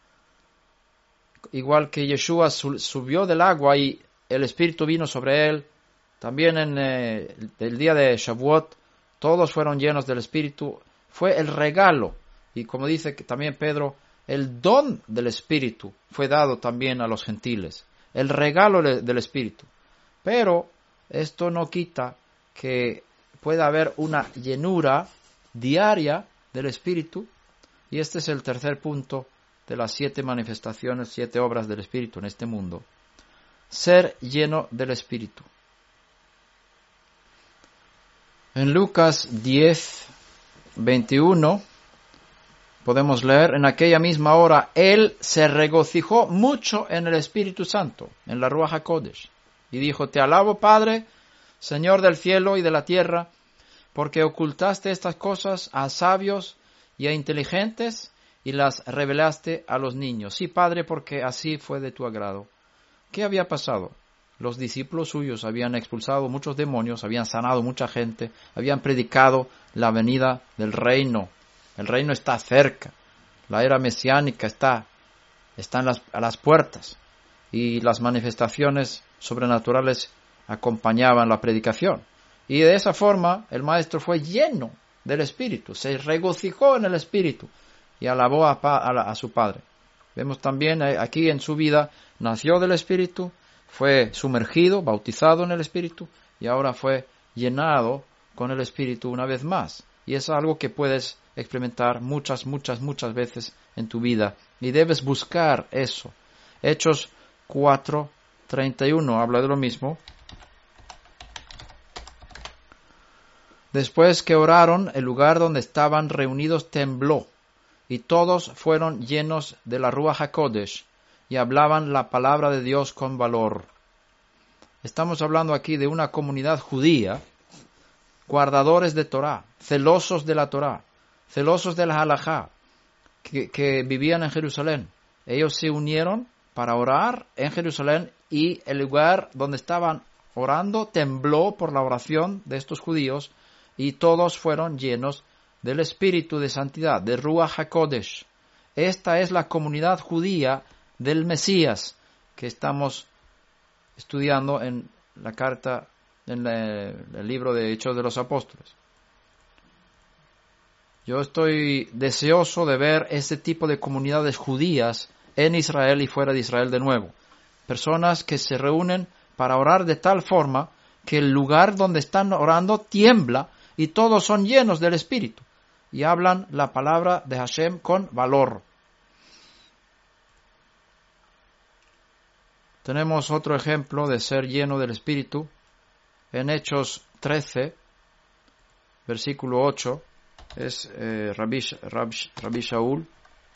igual que Yeshua subió del agua y el Espíritu vino sobre él. También en el día de Shavuot, todos fueron llenos del Espíritu. Fue el regalo, y como dice también Pedro, el don del Espíritu fue dado también a los gentiles. El regalo del Espíritu. Pero esto no quita que pueda haber una llenura diaria del Espíritu, y este es el tercer punto de las 7 manifestaciones, 7 obras del Espíritu en este mundo. Ser lleno del Espíritu. En Lucas 10:21 podemos leer, en aquella misma hora él se regocijó mucho en el Espíritu Santo, en la Ruach HaKodesh, y dijo, te alabo, Padre, Señor del cielo y de la tierra, porque ocultaste estas cosas a sabios y a inteligentes y las revelaste a los niños. Sí, Padre, porque así fue de tu agrado. ¿Qué había pasado? Los discípulos suyos habían expulsado muchos demonios, habían sanado mucha gente, habían predicado la venida del reino. El reino está cerca, la era mesiánica está a las puertas, y las manifestaciones sobrenaturales acompañaban la predicación. Y de esa forma el maestro fue lleno del Espíritu, se regocijó en el Espíritu y alabó a su Padre. Vemos también aquí en su vida, nació del Espíritu, fue sumergido, bautizado en el Espíritu, y ahora fue llenado con el Espíritu una vez más. Y es algo que puedes experimentar muchas veces en tu vida, y debes buscar eso. Hechos 4:31 habla de lo mismo. Después que oraron, el lugar donde estaban reunidos tembló, y todos fueron llenos de la Ruach HaKodesh, y hablaban la palabra de Dios con valor. Estamos hablando aquí de una comunidad judía, guardadores de Torah, celosos de la Torah, celosos de la halajá, que vivían en Jerusalén. Ellos se unieron para orar en Jerusalén, y el lugar donde estaban orando, tembló por la oración de estos judíos y todos fueron llenos del Espíritu de Santidad, de Ruach HaKodesh. Esta es la comunidad judía del Mesías que estamos estudiando en la carta, en el libro de Hechos de los Apóstoles. Yo estoy deseoso de ver este tipo de comunidades judías en Israel y fuera de Israel de nuevo. Personas que se reúnen para orar de tal forma que el lugar donde están orando tiembla y todos son llenos del Espíritu y hablan la palabra de Hashem con valor. Tenemos otro ejemplo de ser lleno del Espíritu en Hechos 13, versículo 8. Es Rabbi Shaul,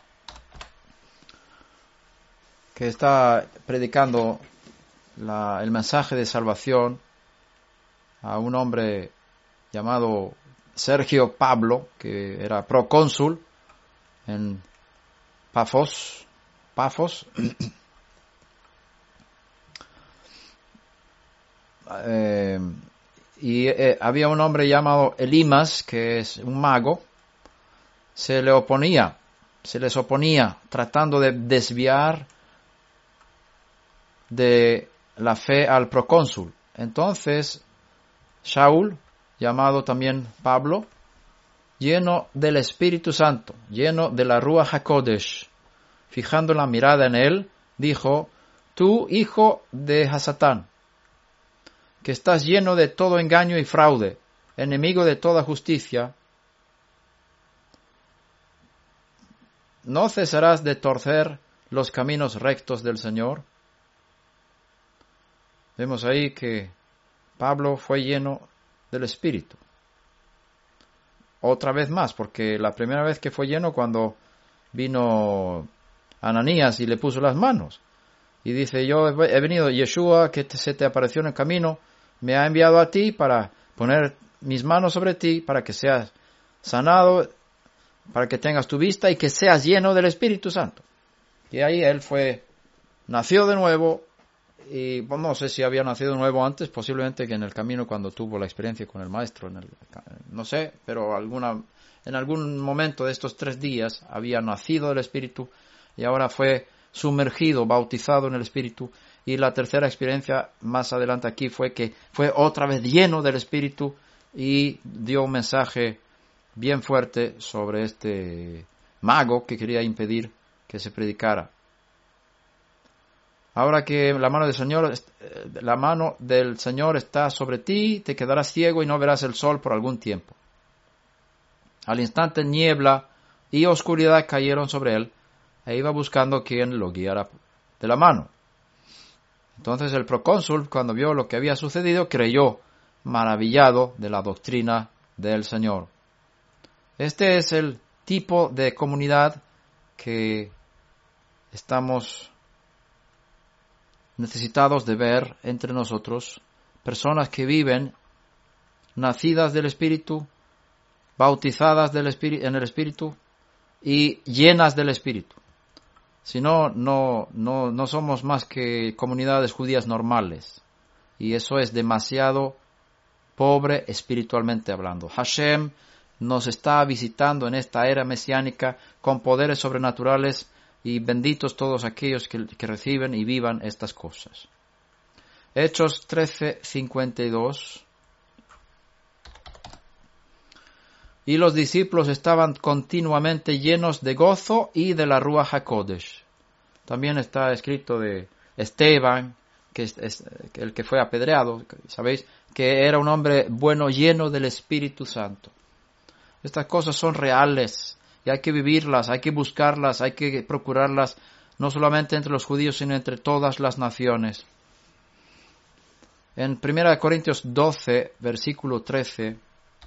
que está predicando el mensaje de salvación a un hombre llamado Sergio Pablo, que era procónsul en Pafos. Había un hombre llamado Elimas, que es un mago, se les oponía, tratando de desviar de la fe al procónsul. Entonces, Shaul, llamado también Pablo, lleno del Espíritu Santo, lleno de la Ruach HaKodesh, fijando la mirada en él, dijo: tú, hijo de Hasatán, que estás lleno de todo engaño y fraude, enemigo de toda justicia, ¿no cesarás de torcer los caminos rectos del Señor? Vemos ahí que Pablo fue lleno del Espíritu. Otra vez más, porque la primera vez que fue lleno cuando vino Ananías y le puso las manos. Y dice: yo he venido, Yeshua, que se te apareció en el camino, me ha enviado a ti para poner mis manos sobre ti, para que seas sanado, para que tengas tu vista y que seas lleno del Espíritu Santo. Y ahí él nació de nuevo, y no sé si había nacido de nuevo antes, posiblemente que en el camino cuando tuvo la experiencia con el maestro, no sé, pero en algún momento de estos 3 días había nacido del Espíritu y ahora fue sumergido, bautizado en el Espíritu. Y la tercera experiencia más adelante aquí fue que fue otra vez lleno del Espíritu y dio un mensaje bien fuerte sobre este mago que quería impedir que se predicara. Ahora que la mano del Señor está sobre ti, te quedarás ciego y no verás el sol por algún tiempo. Al instante niebla y oscuridad cayeron sobre él, e iba buscando quien lo guiara de la mano. Entonces el procónsul, cuando vio lo que había sucedido, creyó, maravillado de la doctrina del Señor. Este es el tipo de comunidad que estamos necesitados de ver entre nosotros, personas que viven nacidas del Espíritu, bautizadas en el Espíritu y llenas del Espíritu. Si no, no somos más que comunidades judías normales. Y eso es demasiado pobre espiritualmente hablando. Hashem nos está visitando en esta era mesiánica con poderes sobrenaturales, y benditos todos aquellos que reciben y vivan estas cosas. Hechos 13:52. Y los discípulos estaban continuamente llenos de gozo y de la Ruach HaKodesh. También está escrito de Esteban, que es el que fue apedreado, sabéis, que era un hombre bueno, lleno del Espíritu Santo. Estas cosas son reales y hay que vivirlas, hay que buscarlas, hay que procurarlas, no solamente entre los judíos, sino entre todas las naciones. En 1 Corintios 12, versículo 13,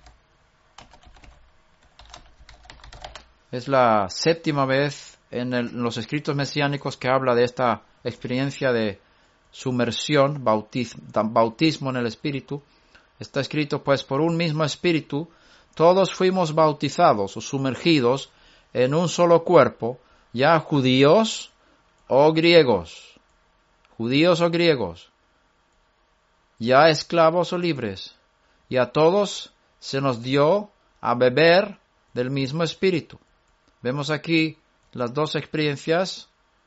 es la 7ª vez en los escritos mesiánicos que habla de esta experiencia de sumersión, bautismo en el Espíritu. Está escrito: pues por un mismo Espíritu todos fuimos bautizados o sumergidos en un solo cuerpo, ya judíos o griegos, ya esclavos o libres, y a todos se nos dio a beber del mismo Espíritu. Vemos aquí las dos experiencias.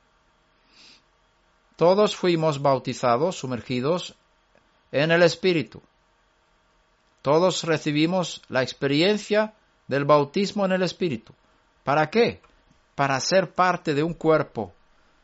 Todos fuimos bautizados, sumergidos en el Espíritu. Todos recibimos la experiencia del bautismo en el Espíritu. ¿Para qué? Para ser parte de un cuerpo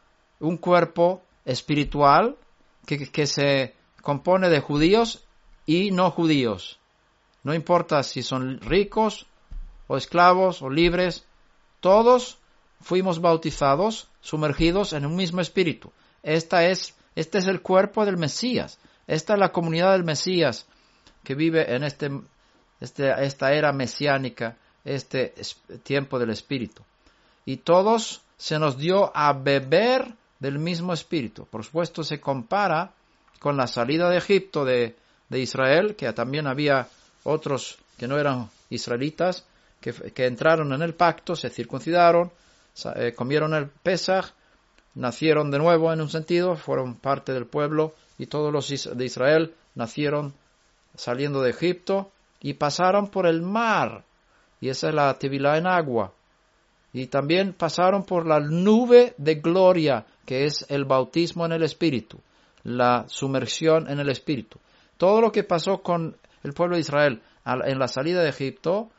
espiritual que se compone de judíos y no judíos. No importa si son ricos o esclavos o libres, todos fuimos bautizados, sumergidos en un mismo espíritu. Este es el cuerpo del Mesías. Esta es la comunidad del Mesías que vive en esta era mesiánica, este tiempo del Espíritu. Y todos se nos dio a beber del mismo Espíritu. Por supuesto, se compara con la salida de Egipto de Israel, que también había otros que no eran israelitas, que entraron en el pacto, se circuncidaron, comieron el Pesaj, nacieron de nuevo en un sentido, fueron parte del pueblo, y todos los de Israel nacieron saliendo de Egipto y pasaron por el mar, y esa es la Tevilá en agua, y también pasaron por la nube de gloria, que es el bautismo en el Espíritu, la sumersión en el Espíritu. Todo lo que pasó con el pueblo de Israel en la salida de Egipto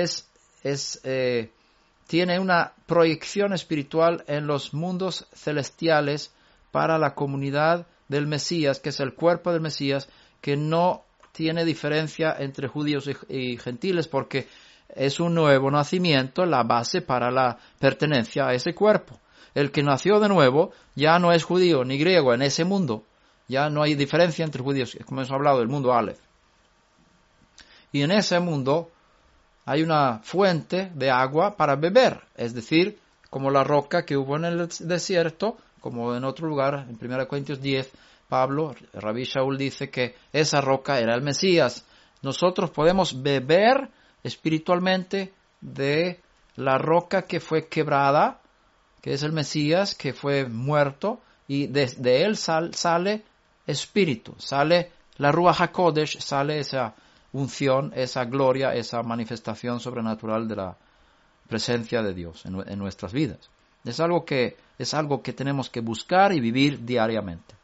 tiene una proyección espiritual en los mundos celestiales para la comunidad del Mesías, que es el cuerpo del Mesías, que no tiene diferencia entre judíos y gentiles, porque es un nuevo nacimiento, la base para la pertenencia a ese cuerpo. El que nació de nuevo ya no es judío ni griego en ese mundo, ya no hay diferencia entre judíos, como hemos hablado del mundo Aleph. Y en ese mundo hay una fuente de agua para beber, es decir, como la roca que hubo en el desierto, como en otro lugar, en 1 Corintios 10, Pablo, Rabí Shaul dice que esa roca era el Mesías. Nosotros podemos beber espiritualmente de la roca que fue quebrada, que es el Mesías, que fue muerto, y de él sale espíritu, sale la Ruach HaKodesh, sale esa unción, esa gloria, esa manifestación sobrenatural de la presencia de Dios en nuestras vidas. Es algo que tenemos que buscar y vivir diariamente.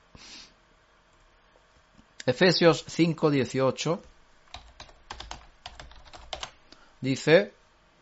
Efesios 5:18 dice: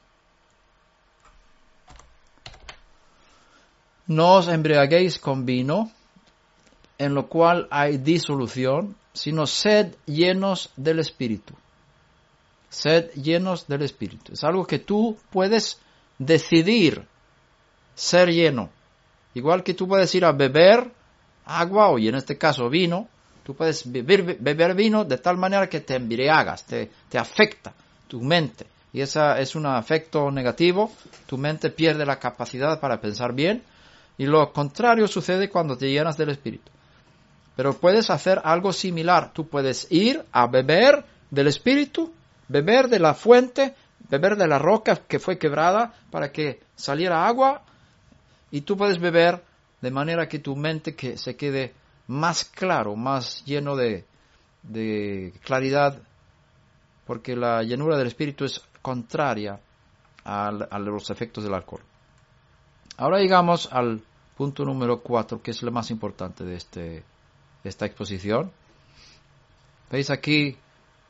no os embriaguéis con vino, en lo cual hay disolución, sino sed llenos del Espíritu. Sed llenos del Espíritu. Es algo que tú puedes decidir ser lleno. Igual que tú puedes ir a beber agua, o en este caso vino, tú puedes beber vino de tal manera que te embriagas, te afecta tu mente. Y ese es un afecto negativo, tu mente pierde la capacidad para pensar bien, y lo contrario sucede cuando te llenas del Espíritu. Pero puedes hacer algo similar. Tú puedes ir a beber del Espíritu, beber de la fuente, beber de la roca que fue quebrada para que saliera agua, y tú puedes beber de manera que tu mente que se quede más claro, más lleno de claridad, porque la llenura del Espíritu es contraria a los efectos del alcohol. Ahora llegamos al punto número 4, que es lo más importante de esta exposición. Veis aquí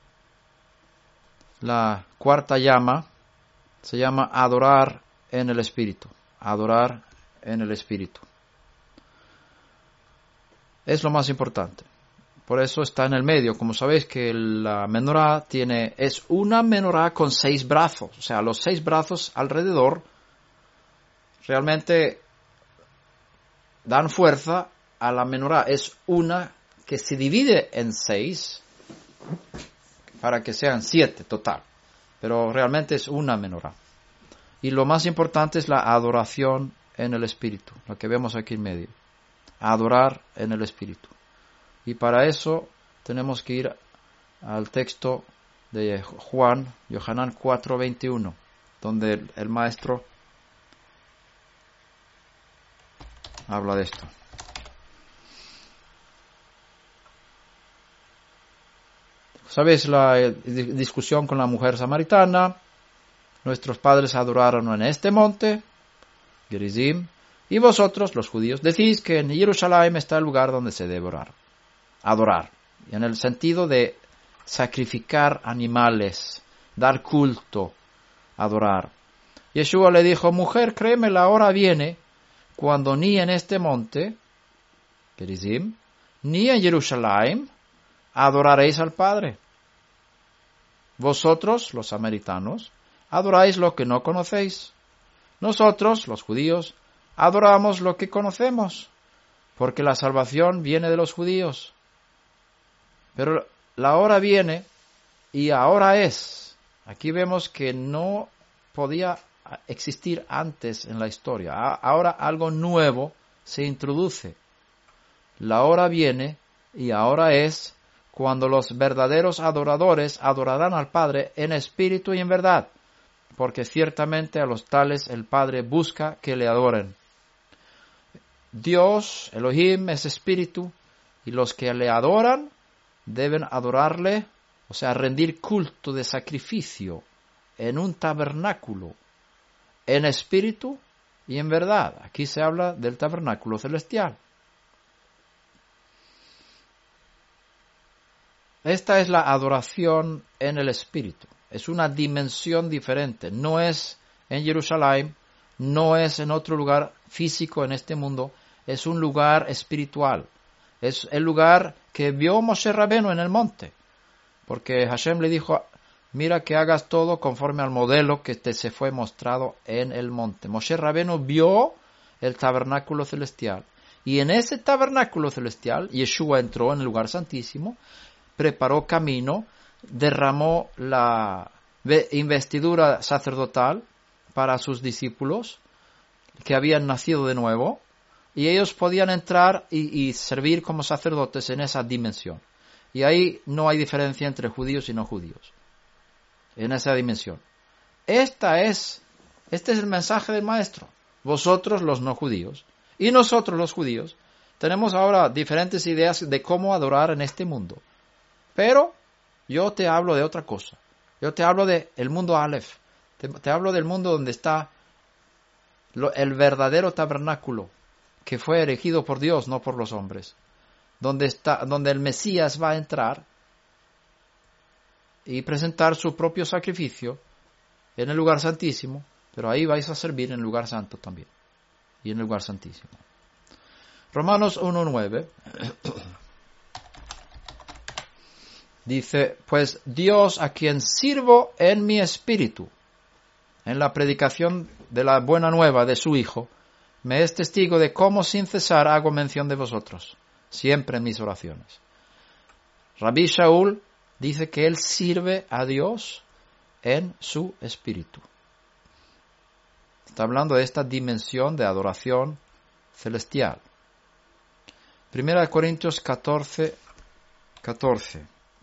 la cuarta llama, se llama adorar en el Espíritu. Adorar en el Espíritu. Es lo más importante. Por eso está en el medio. Como sabéis que la menorá es una menorá con 6 brazos. O sea, los 6 brazos alrededor realmente dan fuerza a la menorá. Es una que se divide en 6 para que sean 7 total. Pero realmente es una menorá. Y lo más importante es la adoración en el Espíritu, lo que vemos aquí en medio. Adorar en el Espíritu. Y para eso tenemos que ir al texto de Yohanan 4:21, donde el maestro habla de esto. ¿Sabéis la discusión con la mujer samaritana? Nuestros padres adoraron en este monte, Gerizim, y vosotros, los judíos, decís que en Jerusalén está el lugar donde se debe adorar, en el sentido de sacrificar animales, dar culto, adorar. Yeshua le dijo, mujer, créeme, la hora viene cuando ni en este monte, Gerizim, ni en Jerusalén adoraréis al Padre. Vosotros, los samaritanos, adoráis lo que no conocéis. Nosotros, los judíos, adoramos lo que conocemos, porque la salvación viene de los judíos. Pero la hora viene y ahora es. Aquí vemos que no podía existir antes en la historia. Ahora algo nuevo se introduce. La hora viene y ahora es cuando los verdaderos adoradores adorarán al Padre en espíritu y en verdad, porque ciertamente a los tales el Padre busca que le adoren. Dios, Elohim, es espíritu, y los que le adoran deben adorarle, o sea, rendir culto de sacrificio en un tabernáculo, en espíritu y en verdad. Aquí se habla del tabernáculo celestial. Esta es la adoración en el espíritu. Es una dimensión diferente. No es en Jerusalén, no es en otro lugar físico en este mundo. Es un lugar espiritual. Es el lugar que vio Moshe Rabenu en el monte. Porque Hashem le dijo, mira que hagas todo conforme al modelo que te se fue mostrado en el monte. Moshe Rabenu vio el tabernáculo celestial. Y en ese tabernáculo celestial, Yeshua entró en el lugar santísimo, preparó camino, derramó la investidura sacerdotal para sus discípulos que habían nacido de nuevo, y ellos podían entrar y servir como sacerdotes en esa dimensión. Y ahí no hay diferencia entre judíos y no judíos, en esa dimensión. Este es el mensaje del Maestro. Vosotros los no judíos y nosotros los judíos tenemos ahora diferentes ideas de cómo adorar en este mundo. Pero yo te hablo de otra cosa. Yo te hablo del mundo Aleph. Te hablo del mundo donde está el verdadero tabernáculo que fue erigido por Dios, no por los hombres. Donde el Mesías va a entrar y presentar su propio sacrificio en el lugar santísimo, pero ahí vais a servir en el lugar santo también y en el lugar santísimo. Romanos 1:9 dice, pues Dios a quien sirvo en mi espíritu, en la predicación de la buena nueva de su Hijo, me es testigo de cómo sin cesar hago mención de vosotros, siempre en mis oraciones. Rabbi Shaul dice que él sirve a Dios en su espíritu. Está hablando de esta dimensión de adoración celestial. 1 Corintios 14:14.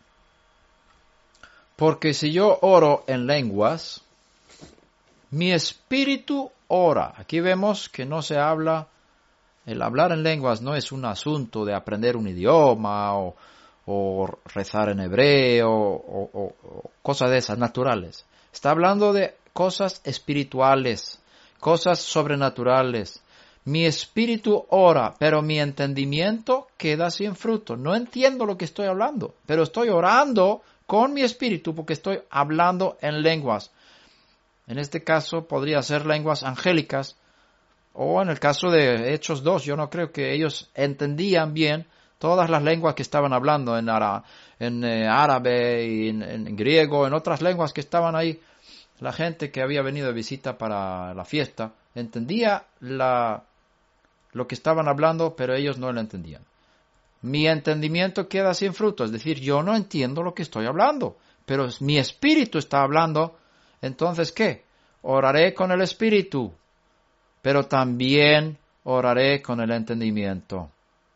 Porque si yo oro en lenguas, mi espíritu ora. Aquí vemos que no se habla, el hablar en lenguas no es un asunto de aprender un idioma o rezar en hebreo o cosas de esas naturales. Está hablando de cosas espirituales, cosas sobrenaturales. Mi espíritu ora, pero mi entendimiento queda sin fruto. No entiendo lo que estoy hablando, pero estoy orando con mi espíritu porque estoy hablando en lenguas. En este caso podría ser lenguas angélicas, o en el caso de Hechos 2, yo no creo que ellos entendían bien todas las lenguas que estaban hablando en árabe y en griego, en otras lenguas que estaban ahí. La gente que había venido de visita para la fiesta entendía lo que estaban hablando, pero ellos no lo entendían. Mi entendimiento queda sin fruto, es decir, yo no entiendo lo que estoy hablando, pero mi espíritu está hablando. Entonces, ¿qué? Oraré con el espíritu, pero también oraré con el entendimiento.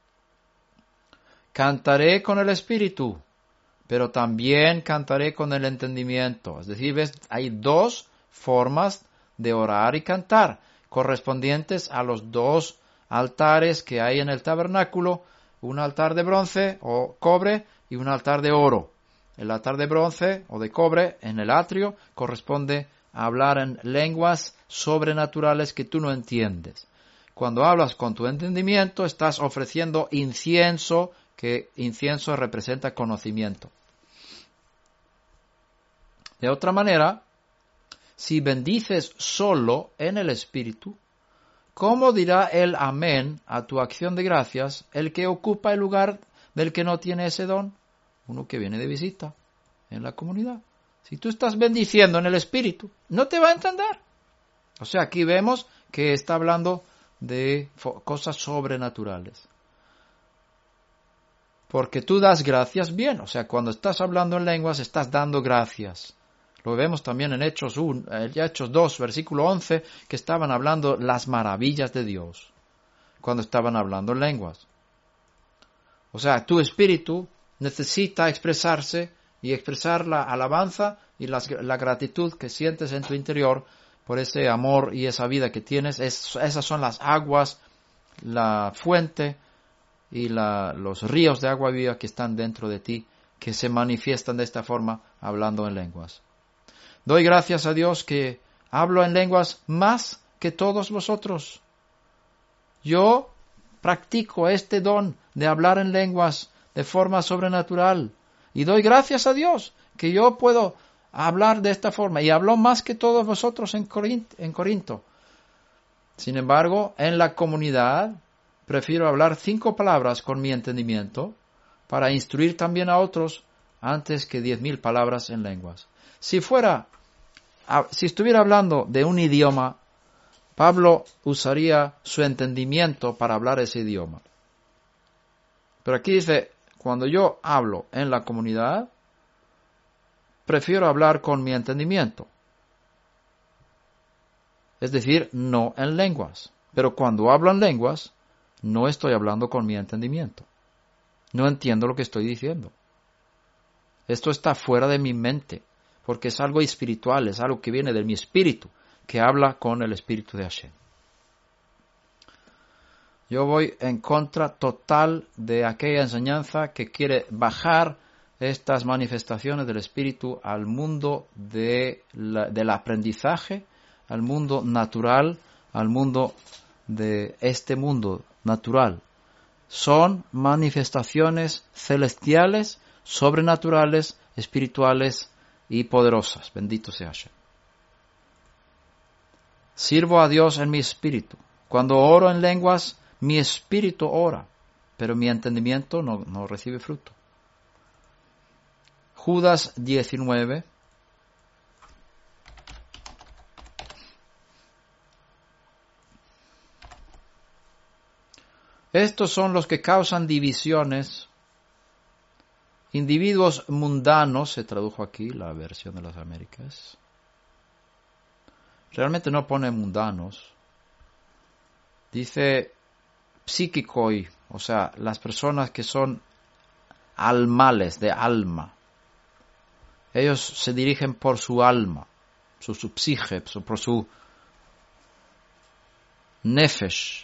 Cantaré con el espíritu, pero también cantaré con el entendimiento. Es decir, ¿ves? Hay dos formas de orar y cantar, correspondientes a los dos altares que hay en el tabernáculo, un altar de bronce o cobre y un altar de oro. el altar de bronce o de cobre en el atrio corresponde a hablar en lenguas sobrenaturales que tú no entiendes. Cuando hablas con tu entendimiento, estás ofreciendo incienso, que incienso representa conocimiento. De otra manera, si bendices solo en el Espíritu, ¿cómo dirá el amén a tu acción de gracias el que ocupa el lugar del que no tiene ese don? Uno que viene de visita en la comunidad. Si tú estás bendiciendo en el Espíritu, no te va a entender. O sea, aquí vemos que está hablando de cosas sobrenaturales. Porque tú das gracias bien. O sea, cuando estás hablando en lenguas, estás dando gracias. Lo vemos también en Hechos 2, versículo 11, que estaban hablando las maravillas de Dios cuando estaban hablando en lenguas. O sea, tu espíritu necesita expresarse y expresar la alabanza y la gratitud que sientes en tu interior por ese amor y esa vida que tienes. Esas son las aguas, la fuente y los ríos de agua viva que están dentro de ti, que se manifiestan de esta forma hablando en lenguas. Doy gracias a Dios que hablo en lenguas más que todos vosotros. Yo practico este don de hablar en lenguas de forma sobrenatural. Y doy gracias a Dios que yo puedo hablar de esta forma. Y hablo más que todos vosotros en Corinto. Sin embargo, en la comunidad prefiero hablar 5 palabras con mi entendimiento para instruir también a otros antes que 10,000 palabras en lenguas. Si estuviera hablando de un idioma, Pablo usaría su entendimiento para hablar ese idioma. Pero aquí dice, cuando yo hablo en la comunidad, prefiero hablar con mi entendimiento. Es decir, no en lenguas. Pero cuando hablo en lenguas, no estoy hablando con mi entendimiento. No entiendo lo que estoy diciendo. Esto está fuera de mi mente, porque es algo espiritual, es algo que viene de mi espíritu, que habla con el espíritu de Hashem. Yo voy en contra total de aquella enseñanza que quiere bajar estas manifestaciones del espíritu al mundo del aprendizaje, al mundo natural, al mundo de este mundo natural. Son manifestaciones celestiales, sobrenaturales, espirituales y poderosas. Bendito sea Hashem. Sirvo a Dios en mi espíritu. Cuando oro en lenguas, mi espíritu ora, pero mi entendimiento no recibe fruto. Judas 19. Estos son los que causan divisiones. Individuos mundanos, se tradujo aquí la versión de las Américas. Realmente no pone mundanos. Dice psíquicoi, o sea, las personas que son almales, de alma. Ellos se dirigen por su alma, su psique, por su nefesh.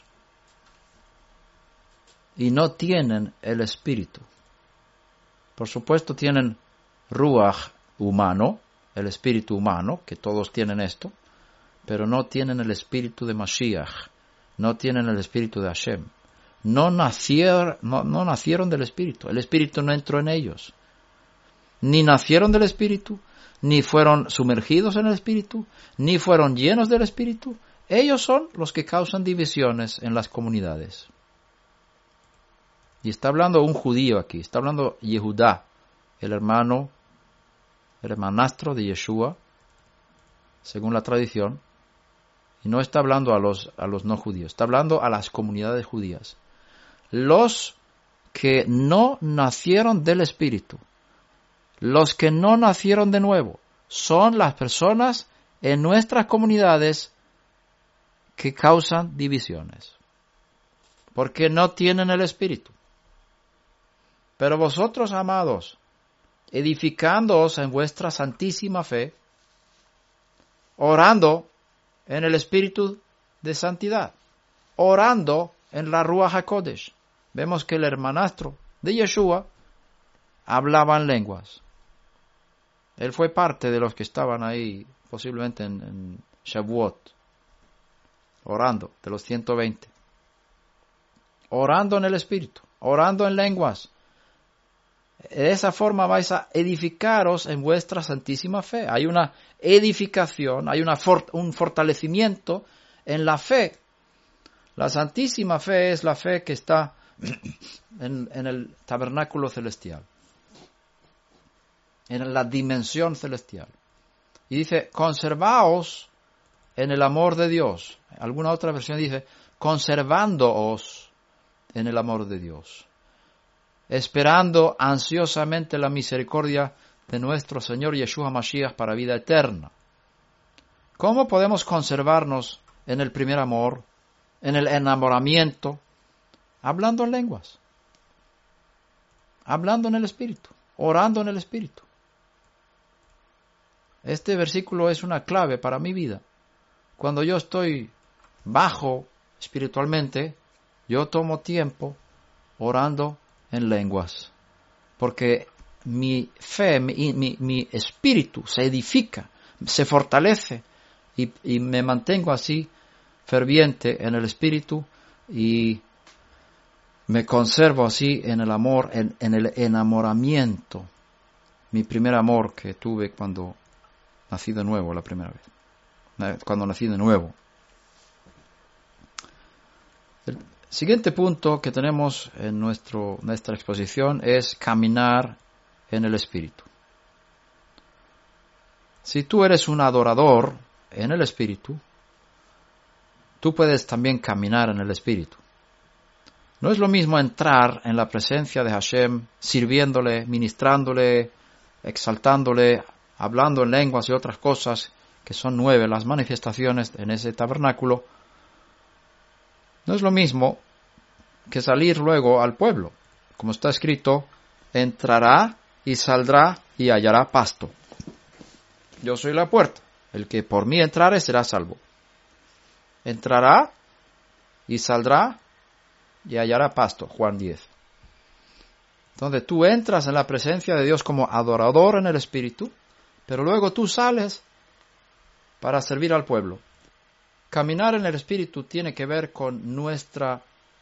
Y no tienen el espíritu. Por supuesto tienen ruach humano, el espíritu humano, que todos tienen esto, pero no tienen el espíritu de Mashiach, no tienen el espíritu de Hashem. No nacieron del espíritu, el espíritu no entró en ellos. Ni nacieron del espíritu, ni fueron sumergidos en el espíritu, ni fueron llenos del espíritu. Ellos son los que causan divisiones en las comunidades. Y está hablando un judío aquí, está hablando Yehudá, el hermanastro de Yeshua, según la tradición, y no está hablando a los no judíos, está hablando a las comunidades judías. Los que no nacieron del Espíritu, los que no nacieron de nuevo, son las personas en nuestras comunidades que causan divisiones, porque no tienen el Espíritu. Pero vosotros, amados, edificándoos en vuestra santísima fe, orando en el Espíritu de santidad, orando en la Ruach HaKodesh. Vemos que el hermanastro de Yeshua hablaba en lenguas. Él fue parte de los que estaban ahí, posiblemente en Shavuot, orando, de los 120. Orando en el Espíritu, orando en lenguas. De esa forma vais a edificaros en vuestra santísima fe. Hay una edificación, hay un fortalecimiento en la fe. La santísima fe es la fe que está en el tabernáculo celestial, en la dimensión celestial. Y dice, conservaos en el amor de Dios. Alguna otra versión dice, conservándoos en el amor de Dios, esperando ansiosamente la misericordia de nuestro Señor Yeshua Mashiach para vida eterna. ¿Cómo podemos conservarnos en el primer amor, en el enamoramiento? Hablando en lenguas, hablando en el Espíritu, orando en el Espíritu. Este versículo es una clave para mi vida. Cuando yo estoy bajo espiritualmente, yo tomo tiempo orando en lenguas, porque mi fe, mi espíritu se edifica, se fortalece y me mantengo así ferviente en el espíritu y me conservo así en el amor, en el enamoramiento. Mi primer amor que tuve cuando nací de nuevo la primera vez, cuando nací de nuevo. El siguiente punto que tenemos en nuestra exposición es caminar en el Espíritu. Si tú eres un adorador en el Espíritu, tú puedes también caminar en el Espíritu. No es lo mismo entrar en la presencia de Hashem, sirviéndole, ministrándole, exaltándole, hablando en lenguas y otras cosas, que son 9 las manifestaciones en ese tabernáculo. No es lo mismo que salir luego al pueblo. Como está escrito, entrará y saldrá y hallará pasto. Yo soy la puerta. El que por mí entrare será salvo. Entrará y saldrá y hallará pasto. Juan 10. Entonces tú entras en la presencia de Dios como adorador en el Espíritu, pero luego tú sales para servir al pueblo. Caminar en el Espíritu tiene que ver con nuestra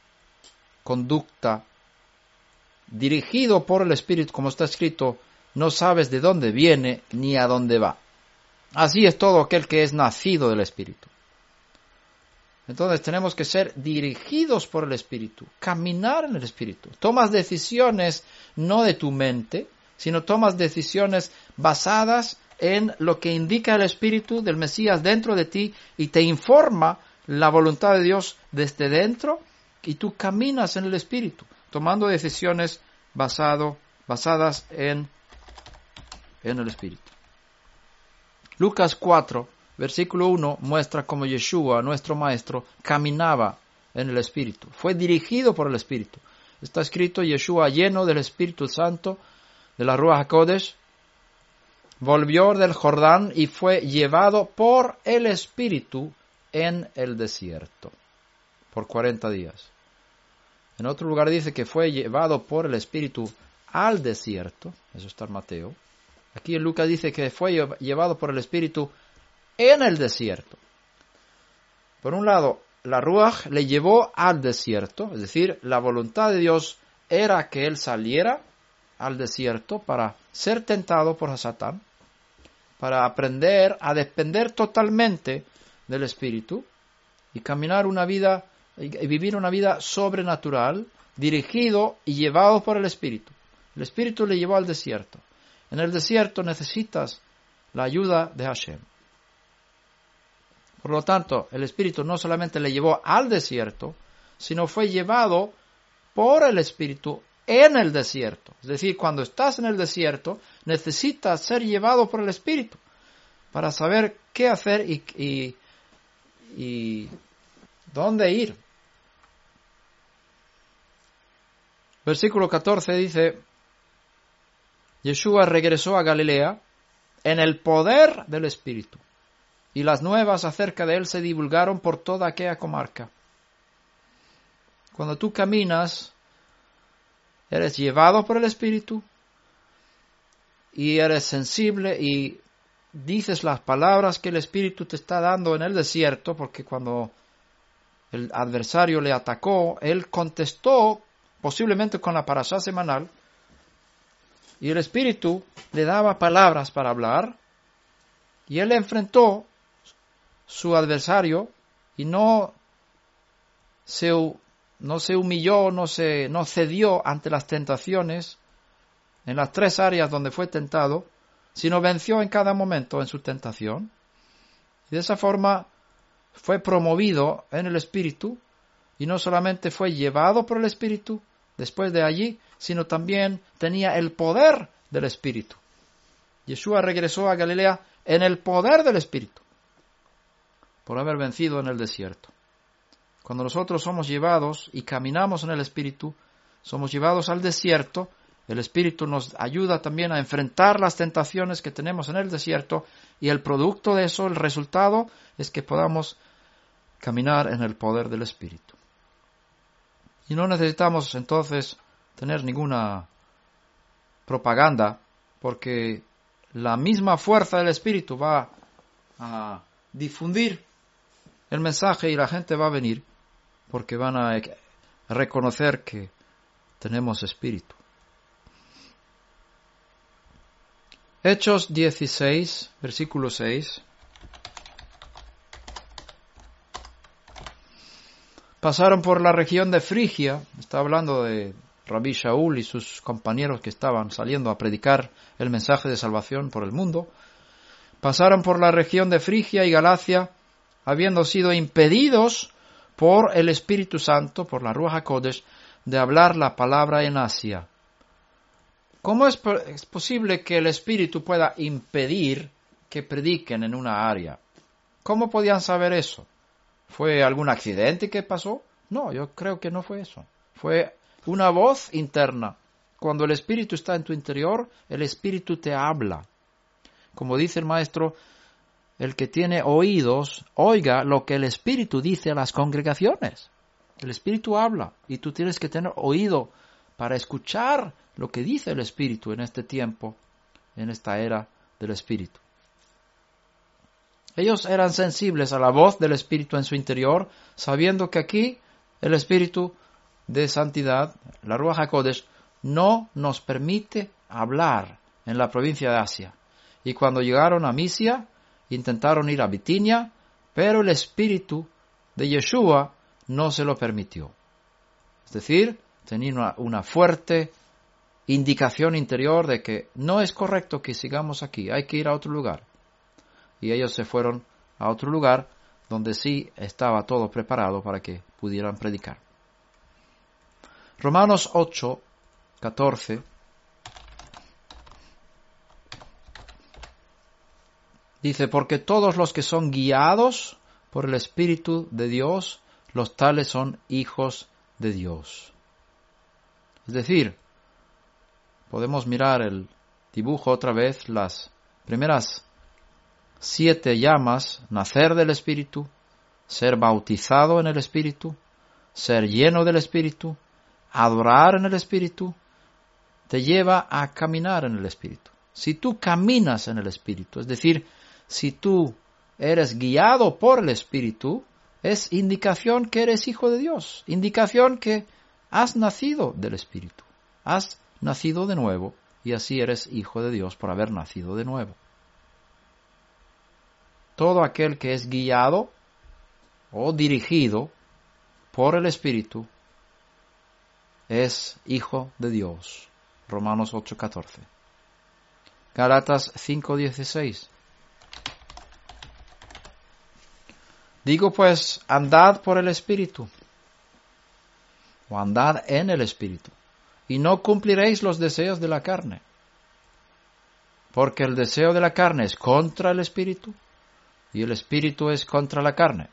conducta, dirigido por el Espíritu, como está escrito, no sabes de dónde viene ni a dónde va. Así es todo aquel que es nacido del Espíritu. Entonces tenemos que ser dirigidos por el Espíritu, caminar en el Espíritu. Tomas decisiones no de tu mente, sino tomas decisiones basadas en lo que indica el Espíritu del Mesías dentro de ti y te informa la voluntad de Dios desde dentro y tú caminas en el Espíritu, tomando decisiones basadas en el Espíritu. Lucas 4, versículo 1, muestra cómo Yeshua, nuestro Maestro, caminaba en el Espíritu. Fue dirigido por el Espíritu. Está escrito, Yeshua, lleno del Espíritu Santo, de la Ruach HaKodesh, volvió del Jordán y fue llevado por el Espíritu en el desierto, por 40 días. En otro lugar dice que fue llevado por el Espíritu al desierto, eso está en Mateo. Aquí en Lucas dice que fue llevado por el Espíritu en el desierto. Por un lado, la Ruach le llevó al desierto, es decir, la voluntad de Dios era que él saliera al desierto para ser tentado por Satán, para aprender a depender totalmente del Espíritu y caminar una vida y vivir una vida sobrenatural, dirigido y llevado por el Espíritu. El Espíritu le llevó al desierto. En el desierto necesitas la ayuda de Hashem. Por lo tanto, el Espíritu no solamente le llevó al desierto, sino fue llevado por el Espíritu en el desierto. Es decir, cuando estás en el desierto, necesitas ser llevado por el Espíritu para saber qué hacer y dónde ir. Versículo 14 dice, Yeshua regresó a Galilea en el poder del Espíritu, y las nuevas acerca de él se divulgaron por toda aquella comarca. Cuando tú caminas, eres llevado por el Espíritu, y eres sensible y dices las palabras que el Espíritu te está dando en el desierto, porque cuando el adversario le atacó, él contestó posiblemente con la parashá semanal, y el Espíritu le daba palabras para hablar, y él enfrentó su adversario y no se humilló, no cedió ante las tentaciones en las 3 áreas donde fue tentado, sino venció en cada momento en su tentación. Y de esa forma fue promovido en el Espíritu, y no solamente fue llevado por el Espíritu después de allí, sino también tenía el poder del Espíritu. Yeshua regresó a Galilea en el poder del Espíritu, por haber vencido en el desierto. Cuando nosotros somos llevados y caminamos en el Espíritu, somos llevados al desierto, el Espíritu nos ayuda también a enfrentar las tentaciones que tenemos en el desierto, y el producto de eso, el resultado, es que podamos caminar en el poder del Espíritu. Y no necesitamos entonces tener ninguna propaganda, porque la misma fuerza del Espíritu va a difundir el mensaje y la gente va a venir, porque van a reconocer que tenemos Espíritu. Hechos 16, versículo 6. Pasaron por la región de Frigia, está hablando de Rabí Shaul y sus compañeros que estaban saliendo a predicar el mensaje de salvación por el mundo. Pasaron por la región de Frigia y Galacia, habiendo sido impedidos por el Espíritu Santo, por la Ruach HaKodesh, de hablar la palabra en Asia. ¿Cómo es posible que el Espíritu pueda impedir que prediquen en una área? ¿Cómo podían saber eso? ¿Fue algún accidente que pasó? No, yo creo que no fue eso. Fue una voz interna. Cuando el Espíritu está en tu interior, el Espíritu te habla. Como dice el maestro, el que tiene oídos, oiga lo que el Espíritu dice a las congregaciones. El Espíritu habla y tú tienes que tener oído para escuchar lo que dice el Espíritu en este tiempo, en esta era del Espíritu. Ellos eran sensibles a la voz del Espíritu en su interior, sabiendo que aquí el Espíritu de santidad, la Ruach HaKodesh, no nos permite hablar en la provincia de Asia. Y cuando llegaron a Misia, intentaron ir a Bitinia, pero el Espíritu de Yeshua no se lo permitió. Es decir, tenía una fuerte indicación interior de que no es correcto que sigamos aquí, hay que ir a otro lugar. Y ellos se fueron a otro lugar donde sí estaba todo preparado para que pudieran predicar. Romanos 8, 14 dice, porque todos los que son guiados por el Espíritu de Dios, los tales son hijos de Dios. Es decir, podemos mirar el dibujo otra vez, las primeras 7 llamas: nacer del Espíritu, ser bautizado en el Espíritu, ser lleno del Espíritu, adorar en el Espíritu, te lleva a caminar en el Espíritu. Si tú caminas en el Espíritu, es decir, si tú eres guiado por el Espíritu, es indicación que eres hijo de Dios, indicación que has nacido del Espíritu, has nacido de nuevo, y así eres hijo de Dios por haber nacido de nuevo. Todo aquel que es guiado o dirigido por el Espíritu es hijo de Dios. Romanos 8:14. Gálatas 5:16. Digo pues, andad por el Espíritu, o andad en el Espíritu, y no cumpliréis los deseos de la carne. Porque el deseo de la carne es contra el Espíritu, y el Espíritu es contra la carne.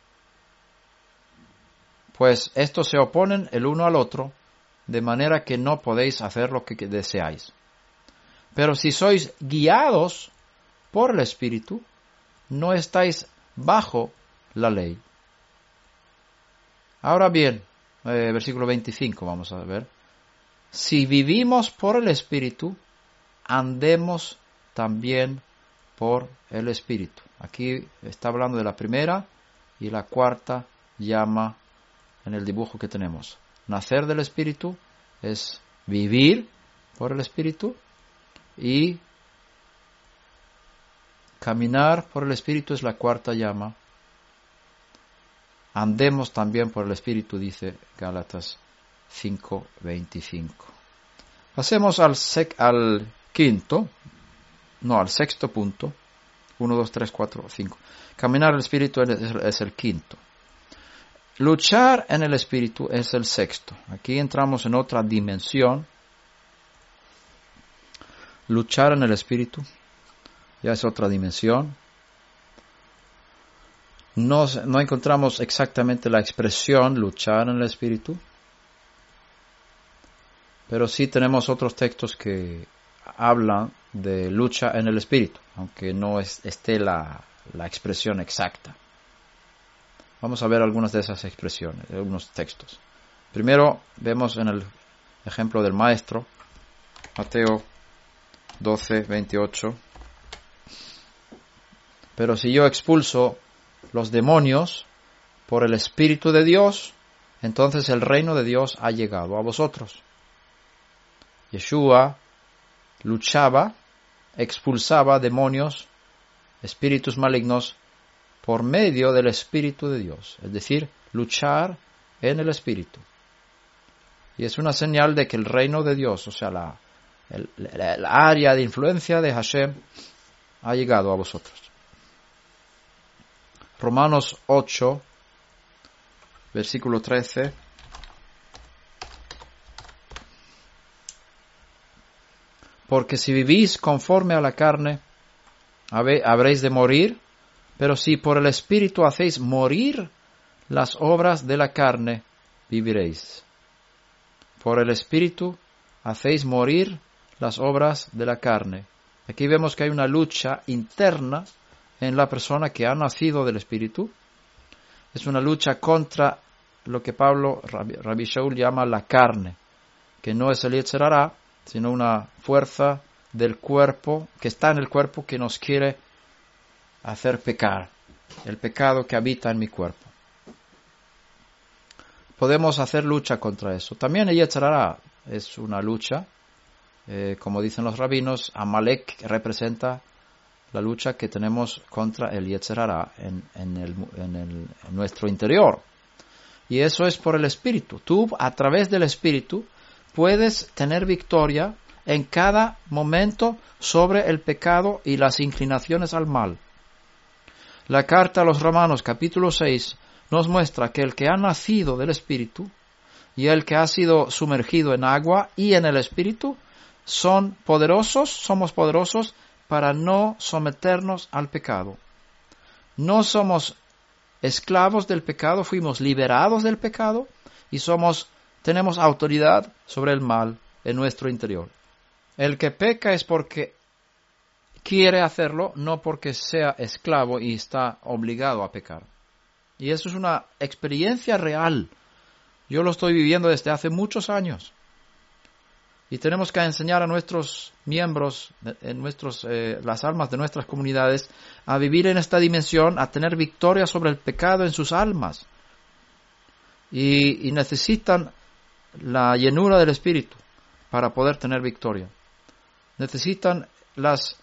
Pues estos se oponen el uno al otro, de manera que no podéis hacer lo que deseáis. Pero si sois guiados por el Espíritu, no estáis bajo la ley. Ahora bien, versículo 25 vamos a ver. Si vivimos por el Espíritu, andemos también por el Espíritu. Aquí está hablando de la primera y la cuarta llama en el dibujo que tenemos. Nacer del Espíritu es vivir por el Espíritu, y caminar por el Espíritu es la cuarta llama. Andemos también por el Espíritu, dice Gálatas 5:25. Pasemos al sexto punto. 1, 2, 3, 4, 5. Caminar el Espíritu es el quinto. Luchar en el Espíritu es el sexto. Aquí entramos en otra dimensión. Luchar en el Espíritu ya es otra dimensión. No encontramos exactamente la expresión luchar en el Espíritu, pero sí tenemos otros textos que hablan de lucha en el Espíritu, aunque no esté la expresión exacta. Vamos a ver algunas de esas expresiones, algunos textos. Primero vemos en el ejemplo del Maestro, Mateo 12:28. Pero si yo expulso los demonios por el Espíritu de Dios, entonces el reino de Dios ha llegado a vosotros. Yeshua luchaba, expulsaba demonios, espíritus malignos, por medio del Espíritu de Dios. Es decir, luchar en el Espíritu. Y es una señal de que el reino de Dios, o sea, el área de influencia de Hashem, ha llegado a vosotros. Romanos 8, versículo 13. Porque si vivís conforme a la carne, habréis de morir, pero si por el Espíritu hacéis morir las obras de la carne, viviréis. Por el Espíritu hacéis morir las obras de la carne. Aquí vemos que hay una lucha interna en la persona que ha nacido del Espíritu. Es una lucha contra lo que Rabbi Shaul llama la carne, que no es el Yetzer Hara, sino una fuerza del cuerpo, que está en el cuerpo, que nos quiere hacer pecar, el pecado que habita en mi cuerpo. Podemos hacer lucha contra eso. También el Yetzer Hara es una lucha, como dicen los rabinos. Amalek representa la lucha que tenemos contra el Yetzer Hara en nuestro interior. Y eso es por el Espíritu. Tú, a través del Espíritu, puedes tener victoria en cada momento sobre el pecado y las inclinaciones al mal. La carta a los Romanos, capítulo 6, nos muestra que el que ha nacido del Espíritu y el que ha sido sumergido en agua y en el Espíritu somos poderosos para no someternos al pecado. No somos esclavos del pecado, fuimos liberados del pecado y tenemos autoridad sobre el mal en nuestro interior. El que peca es porque quiere hacerlo, no porque sea esclavo y está obligado a pecar. Y eso es una experiencia real. Yo lo estoy viviendo desde hace muchos años. Y tenemos que enseñar a nuestros miembros, las almas de nuestras comunidades, a vivir en esta dimensión, a tener victoria sobre el pecado en sus almas. Y necesitan la llenura del Espíritu para poder tener victoria. Necesitan las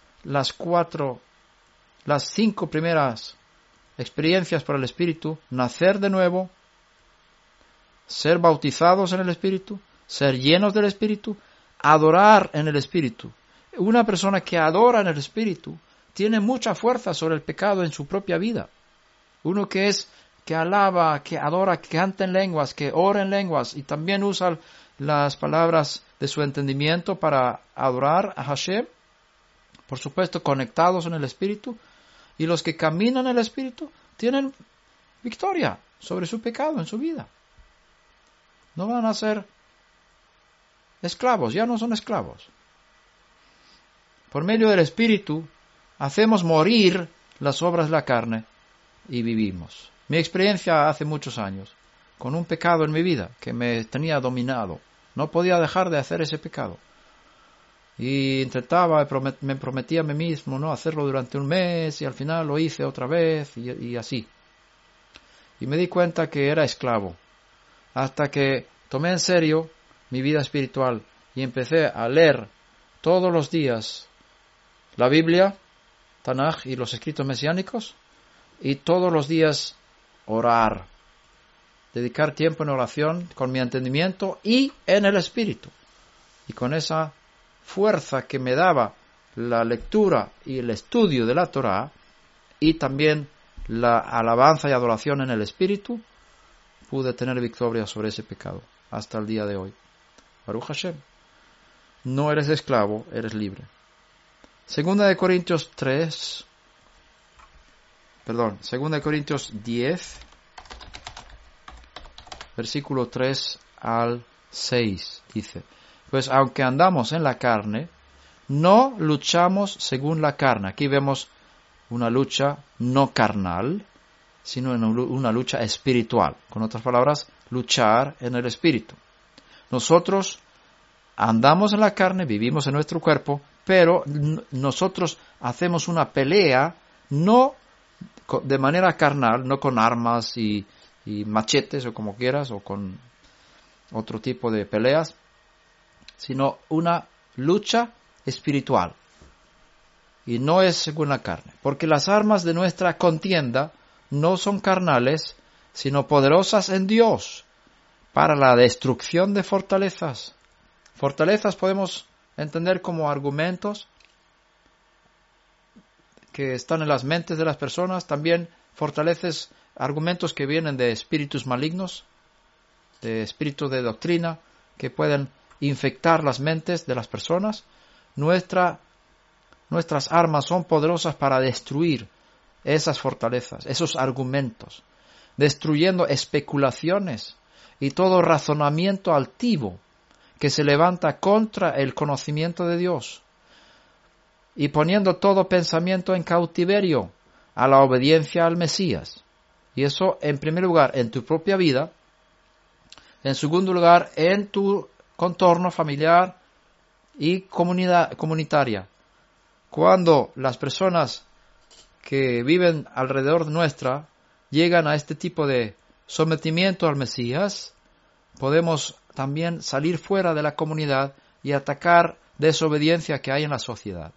5 primeras experiencias por el Espíritu: nacer de nuevo, ser bautizados en el Espíritu, ser llenos del Espíritu, adorar en el Espíritu. Una persona que adora en el Espíritu tiene mucha fuerza sobre el pecado en su propia vida. Uno que alaba, que adora, que canta en lenguas, que ora en lenguas y también usa las palabras de su entendimiento para adorar a Hashem, por supuesto conectados en el Espíritu, y los que caminan en el Espíritu tienen victoria sobre su pecado en su vida. No van a ser esclavos, ya no son esclavos. Por medio del Espíritu hacemos morir las obras de la carne y vivimos. Mi experiencia hace muchos años, con un pecado en mi vida que me tenía dominado. No podía dejar de hacer ese pecado. Y intentaba, me prometía a mí mismo, ¿no?, hacerlo durante un mes, y al final lo hice otra vez, y así. Y me di cuenta que era esclavo, hasta que tomé en serio mi vida espiritual y empecé a leer todos los días la Biblia, Tanaj y los escritos mesiánicos, y todos los días orar, dedicar tiempo en oración con mi entendimiento y en el espíritu. Y con esa fuerza que me daba la lectura y el estudio de la Torá, y también la alabanza y adoración en el espíritu, pude tener victoria sobre ese pecado hasta el día de hoy. Baruch Hashem. No eres esclavo, eres libre. Segunda de Corintios 10, versículo 3 al 6, dice: pues aunque andamos en la carne, no luchamos según la carne. Aquí vemos una lucha no carnal, sino una lucha espiritual. Con otras palabras, luchar en el espíritu. Nosotros andamos en la carne, vivimos en nuestro cuerpo, pero nosotros hacemos una pelea no de manera carnal, no con armas y machetes o como quieras, o con otro tipo de peleas, sino una lucha espiritual. Y no es según la carne, porque las armas de nuestra contienda no son carnales, sino poderosas en Dios para la destrucción de fortalezas. Fortalezas podemos entender como argumentos que están en las mentes de las personas, también fortalezas, argumentos que vienen de espíritus malignos, de espíritus de doctrina, que pueden infectar las mentes de las personas. Nuestras armas son poderosas para destruir esas fortalezas, esos argumentos, destruyendo especulaciones y todo razonamiento altivo que se levanta contra el conocimiento de Dios, y poniendo todo pensamiento en cautiverio a la obediencia al Mesías. Y eso, en primer lugar, en tu propia vida; en segundo lugar, en tu contorno familiar y comunitaria. Cuando las personas que viven alrededor nuestra llegan a este tipo de sometimiento al Mesías, podemos también salir fuera de la comunidad y atacar desobediencia que hay en la sociedad.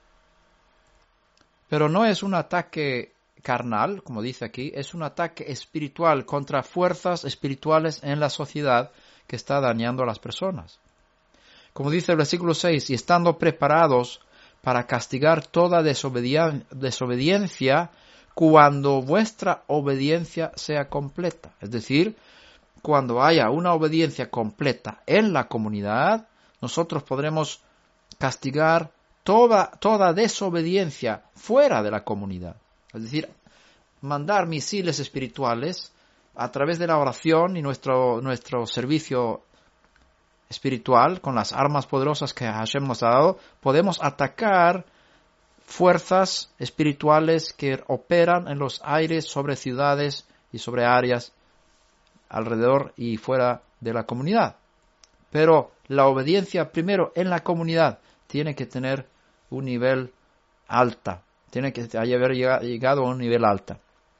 Pero no es un ataque carnal, como dice aquí, es un ataque espiritual contra fuerzas espirituales en la sociedad que está dañando a las personas. Como dice el versículo 6, y estando preparados para castigar toda desobediencia cuando vuestra obediencia sea completa. Es decir, cuando haya una obediencia completa en la comunidad, nosotros podremos castigar toda desobediencia fuera de la comunidad. Es decir, mandar misiles espirituales a través de la oración y nuestro servicio espiritual, con las armas poderosas que Hashem nos ha dado, podemos atacar fuerzas espirituales que operan en los aires sobre ciudades y sobre áreas alrededor y fuera de la comunidad. Pero la obediencia primero en la comunidad tiene que tener un nivel alta, tiene que haber llegado a un nivel alta.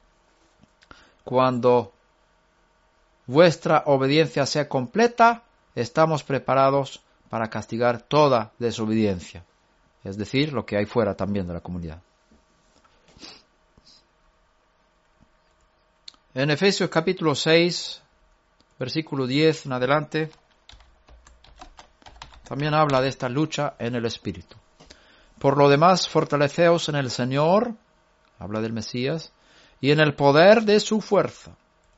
Cuando vuestra obediencia sea completa, estamos preparados para castigar toda desobediencia, es decir, lo que hay fuera también de la comunidad. En Efesios capítulo 6, versículo 10 en adelante, también habla de esta lucha en el Espíritu. Por lo demás, fortaleceos en el Señor, habla del Mesías, y en el poder de su fuerza.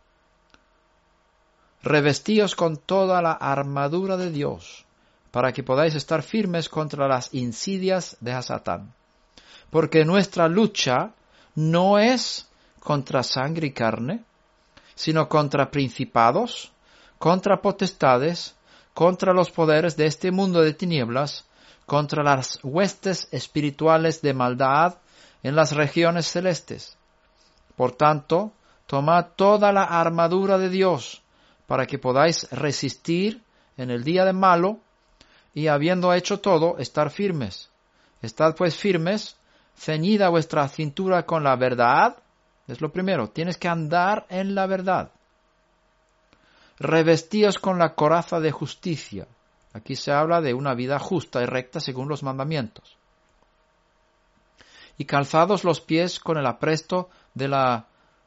Revestíos con toda la armadura de Dios, para que podáis estar firmes contra las insidias de Satán. Porque nuestra lucha no es contra sangre y carne, sino contra principados, contra potestades, contra los poderes de este mundo de tinieblas, contra las huestes espirituales de maldad en las regiones celestes. Por tanto, tomad toda la armadura de Dios, para que podáis resistir en el día de malo, y habiendo hecho todo, estar firmes. Estad pues firmes, ceñida vuestra cintura con la verdad. Es lo primero, tienes que andar en la verdad. Revestíos con la coraza de justicia. Aquí se habla de una vida justa y recta según los mandamientos. Y calzados los pies con el apresto de la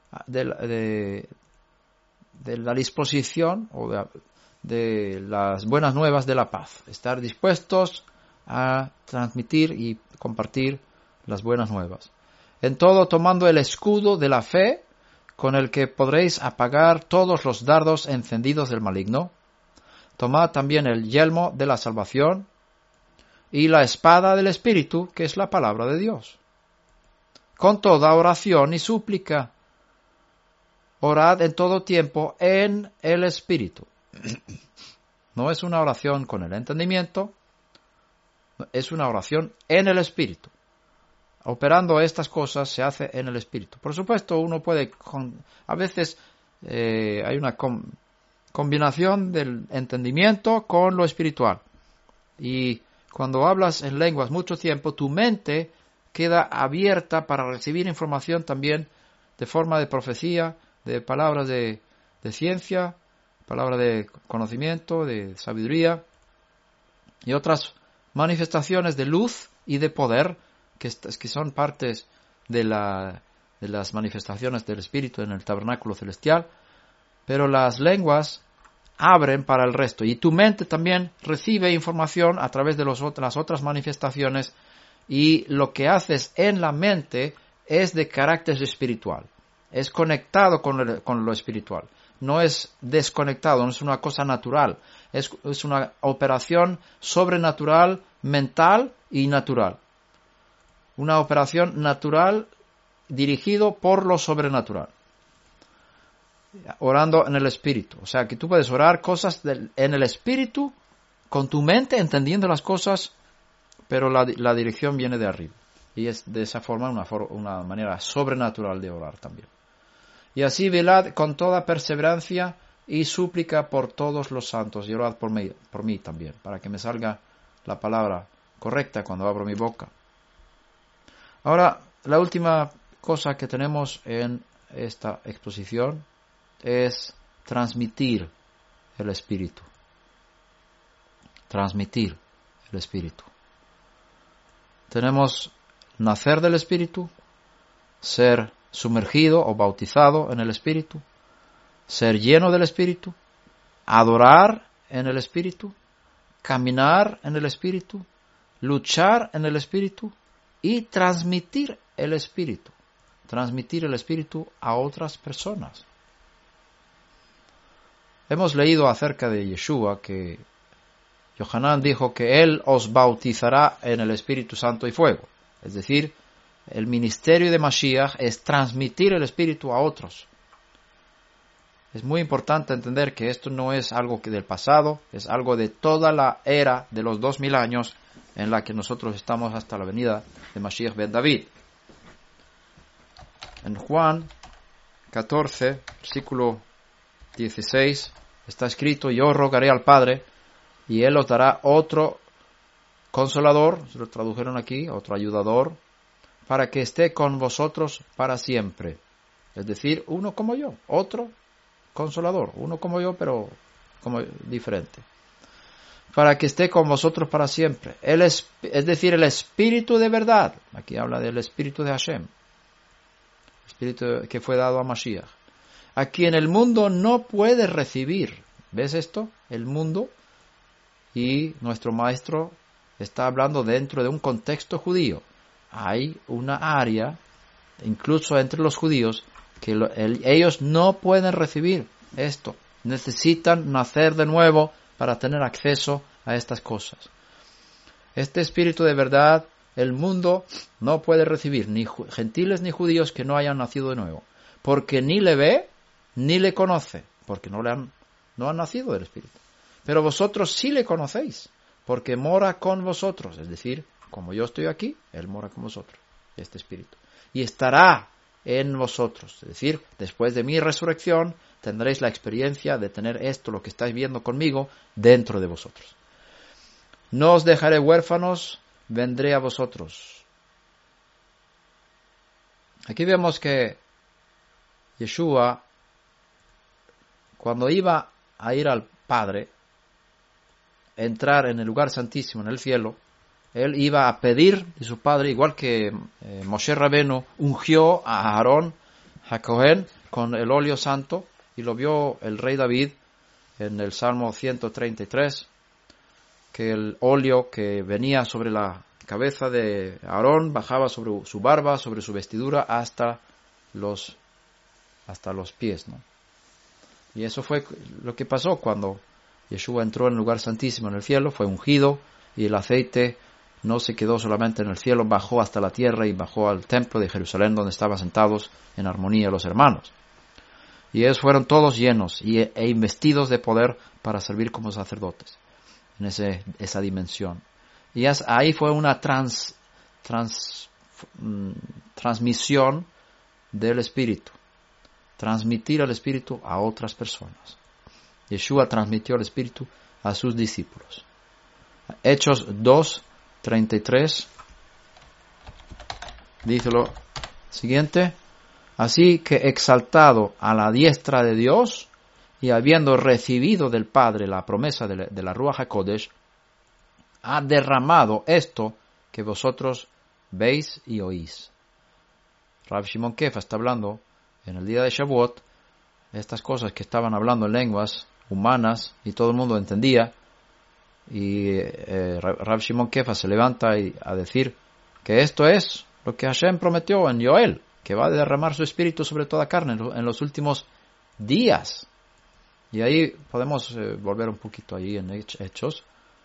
disposición o de las buenas nuevas de la paz. Estar dispuestos a transmitir y compartir las buenas nuevas. En todo tomando el escudo de la fe, con el que podréis apagar todos los dardos encendidos del maligno. Tomad también el yelmo de la salvación y la espada del Espíritu, que es la palabra de Dios. Con toda oración y súplica, orad en todo tiempo en el Espíritu. No es una oración con el entendimiento, es una oración en el Espíritu. Operando estas cosas se hace en el Espíritu. Por supuesto, uno puede, a veces hay una combinación del entendimiento con lo espiritual. Y cuando hablas en lenguas mucho tiempo, tu mente queda abierta para recibir información también de forma de profecía, de palabras de ciencia, palabras de conocimiento, de sabiduría y otras manifestaciones de luz y de poder que son partes de las manifestaciones del Espíritu en el tabernáculo celestial, pero las lenguas abren para el resto y tu mente también recibe información a través de las otras manifestaciones y lo que haces en la mente es de carácter espiritual, es conectado con lo espiritual, no es desconectado, no es una cosa natural, es una operación sobrenatural, mental y natural. Una operación natural dirigido por lo sobrenatural. Orando en el Espíritu. O sea, que tú puedes orar cosas en el Espíritu, con tu mente, entendiendo las cosas, pero la dirección viene de arriba. Y es de esa forma una manera sobrenatural de orar también. Y así velad con toda perseverancia y súplica por todos los santos. Y orad por mí también, para que me salga la palabra correcta cuando abro mi boca. Ahora, la última cosa que tenemos en esta exposición es transmitir el Espíritu. Transmitir el Espíritu. Tenemos nacer del Espíritu, ser sumergido o bautizado en el Espíritu, ser lleno del Espíritu, adorar en el Espíritu, caminar en el Espíritu, luchar en el Espíritu, y transmitir el Espíritu a otras personas. Hemos leído acerca de Yeshua que Yohanan dijo que Él os bautizará en el Espíritu Santo y fuego. Es decir, el ministerio de Mashiach es transmitir el Espíritu a otros. Es muy importante entender que esto no es algo del pasado, es algo de toda la era de los 2000 años en la que nosotros estamos hasta la venida de Mashiach ben David. En Juan 14, versículo 16, está escrito: yo rogaré al Padre, y Él os dará otro consolador, se lo tradujeron aquí, otro ayudador, para que esté con vosotros para siempre. Es decir, uno como yo, otro consolador, uno como yo, pero como diferente. Para que esté con vosotros para siempre. Es decir, el Espíritu de verdad. Aquí habla del Espíritu de Hashem. Espíritu que fue dado a Mashiach. A quien el mundo no puede recibir. ¿Ves esto? El mundo. Y nuestro maestro está hablando dentro de un contexto judío. Hay una área, incluso entre los judíos, que ellos no pueden recibir esto. Necesitan nacer de nuevo para tener acceso a estas cosas. Este Espíritu de verdad, el mundo no puede recibir, ni gentiles ni judíos que no hayan nacido de nuevo, porque ni le ve, ni le conoce, porque no han nacido del Espíritu. Pero vosotros sí le conocéis, porque mora con vosotros, es decir, como yo estoy aquí, Él mora con vosotros, este Espíritu. Y estará en vosotros, es decir, después de mi resurrección, tendréis la experiencia de tener esto, lo que estáis viendo conmigo, dentro de vosotros. no os dejaré huérfanos, vendré a vosotros. Aquí vemos que Yeshua, cuando iba a ir al Padre, entrar en el lugar santísimo, en el cielo, él iba a pedir de su Padre, igual que Moshe Rabenu ungió a Aarón, a Cohen, con el óleo santo, y lo vio el rey David en el Salmo 133, que el óleo que venía sobre la cabeza de Aarón bajaba sobre su barba, sobre su vestidura, hasta los pies, ¿no? Y eso fue lo que pasó cuando Yeshua entró en el lugar santísimo en el cielo, fue ungido, y el aceite no se quedó solamente en el cielo, bajó hasta la tierra y bajó al templo de Jerusalén, donde estaban sentados en armonía los hermanos. Y ellos fueron todos llenos e investidos de poder para servir como sacerdotes en esa dimensión. Y ahí fue una transmisión del Espíritu. Transmitir el Espíritu a otras personas. Yeshua transmitió el Espíritu a sus discípulos. Hechos 2:33 dice lo siguiente: así que exaltado a la diestra de Dios y habiendo recibido del Padre la promesa de la Ruach HaKodesh, ha derramado esto que vosotros veis y oís. Rav Shimon Kefa está hablando en el día de Shavuot, estas cosas que estaban hablando en lenguas humanas y todo el mundo entendía, y Rav Shimon Kefa se levanta a decir que esto es lo que Hashem prometió en Joel, que va a derramar su espíritu sobre toda carne en los últimos días. Y ahí podemos volver un poquito ahí en Hechos.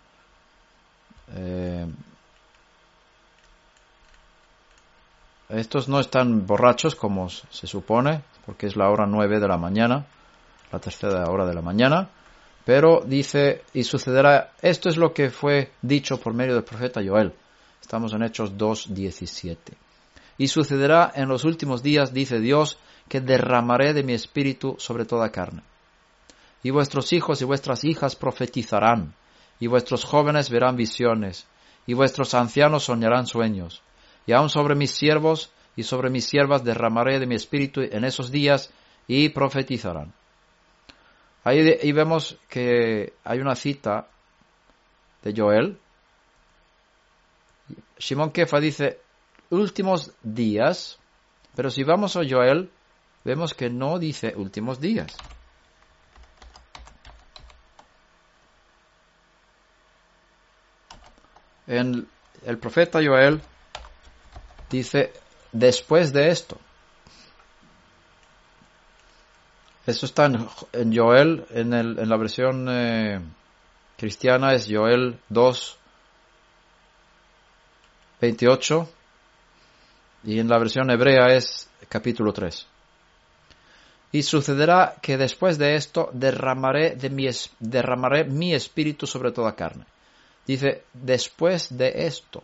Estos no están borrachos como se supone, porque es la hora 9 de la mañana, la tercera hora de la mañana, pero dice, y sucederá, esto es lo que fue dicho por medio del profeta Joel. Estamos en Hechos 2:17. Y sucederá en los últimos días, dice Dios, que derramaré de mi espíritu sobre toda carne. Y vuestros hijos y vuestras hijas profetizarán, y vuestros jóvenes verán visiones, y vuestros ancianos soñarán sueños. Y aun sobre mis siervos y sobre mis siervas derramaré de mi espíritu en esos días, y profetizarán. Ahí vemos que hay una cita de Joel. Shimon Kefa dice últimos días, pero si vamos a Joel, vemos que no dice últimos días. En el profeta Joel dice después de esto. Eso está en Joel, en la versión cristiana es Joel 2:28, y en la versión hebrea es capítulo 3. Y sucederá que después de esto derramaré mi espíritu sobre toda carne. Dice, después de esto.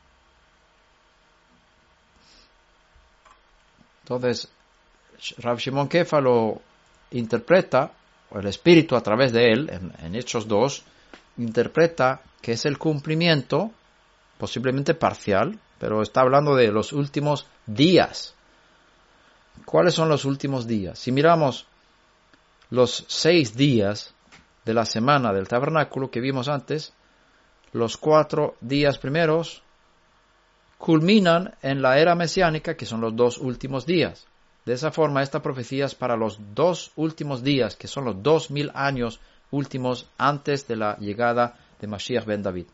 Entonces, Rav Shimon Kefa lo interpreta, o el Espíritu a través de él, en Hechos 2, interpreta que es el cumplimiento, posiblemente parcial, pero está hablando de los últimos días. ¿Cuáles son los últimos días? Si miramos los 6 días de la semana del tabernáculo que vimos antes, los 4 días primeros culminan en la era mesiánica, que son los 2 últimos días. De esa forma, esta profecía es para los 2 últimos días, que son los 2000 años últimos antes de la llegada de Mashiach ben David.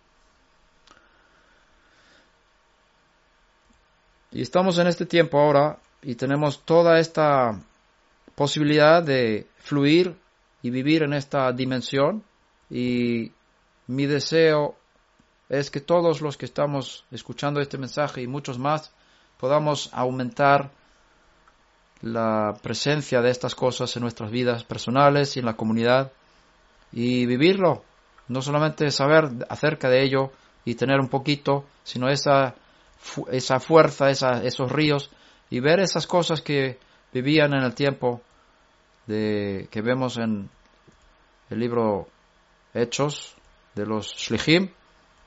Y estamos en este tiempo ahora, y tenemos toda esta posibilidad de fluir y vivir en esta dimensión, y mi deseo es que todos los que estamos escuchando este mensaje y muchos más podamos aumentar la presencia de estas cosas en nuestras vidas personales y en la comunidad y vivirlo, no solamente saber acerca de ello y tener un poquito, sino esa fuerza, esos ríos, y ver esas cosas que vivían en el tiempo que vemos en el libro Hechos de los Shlichim,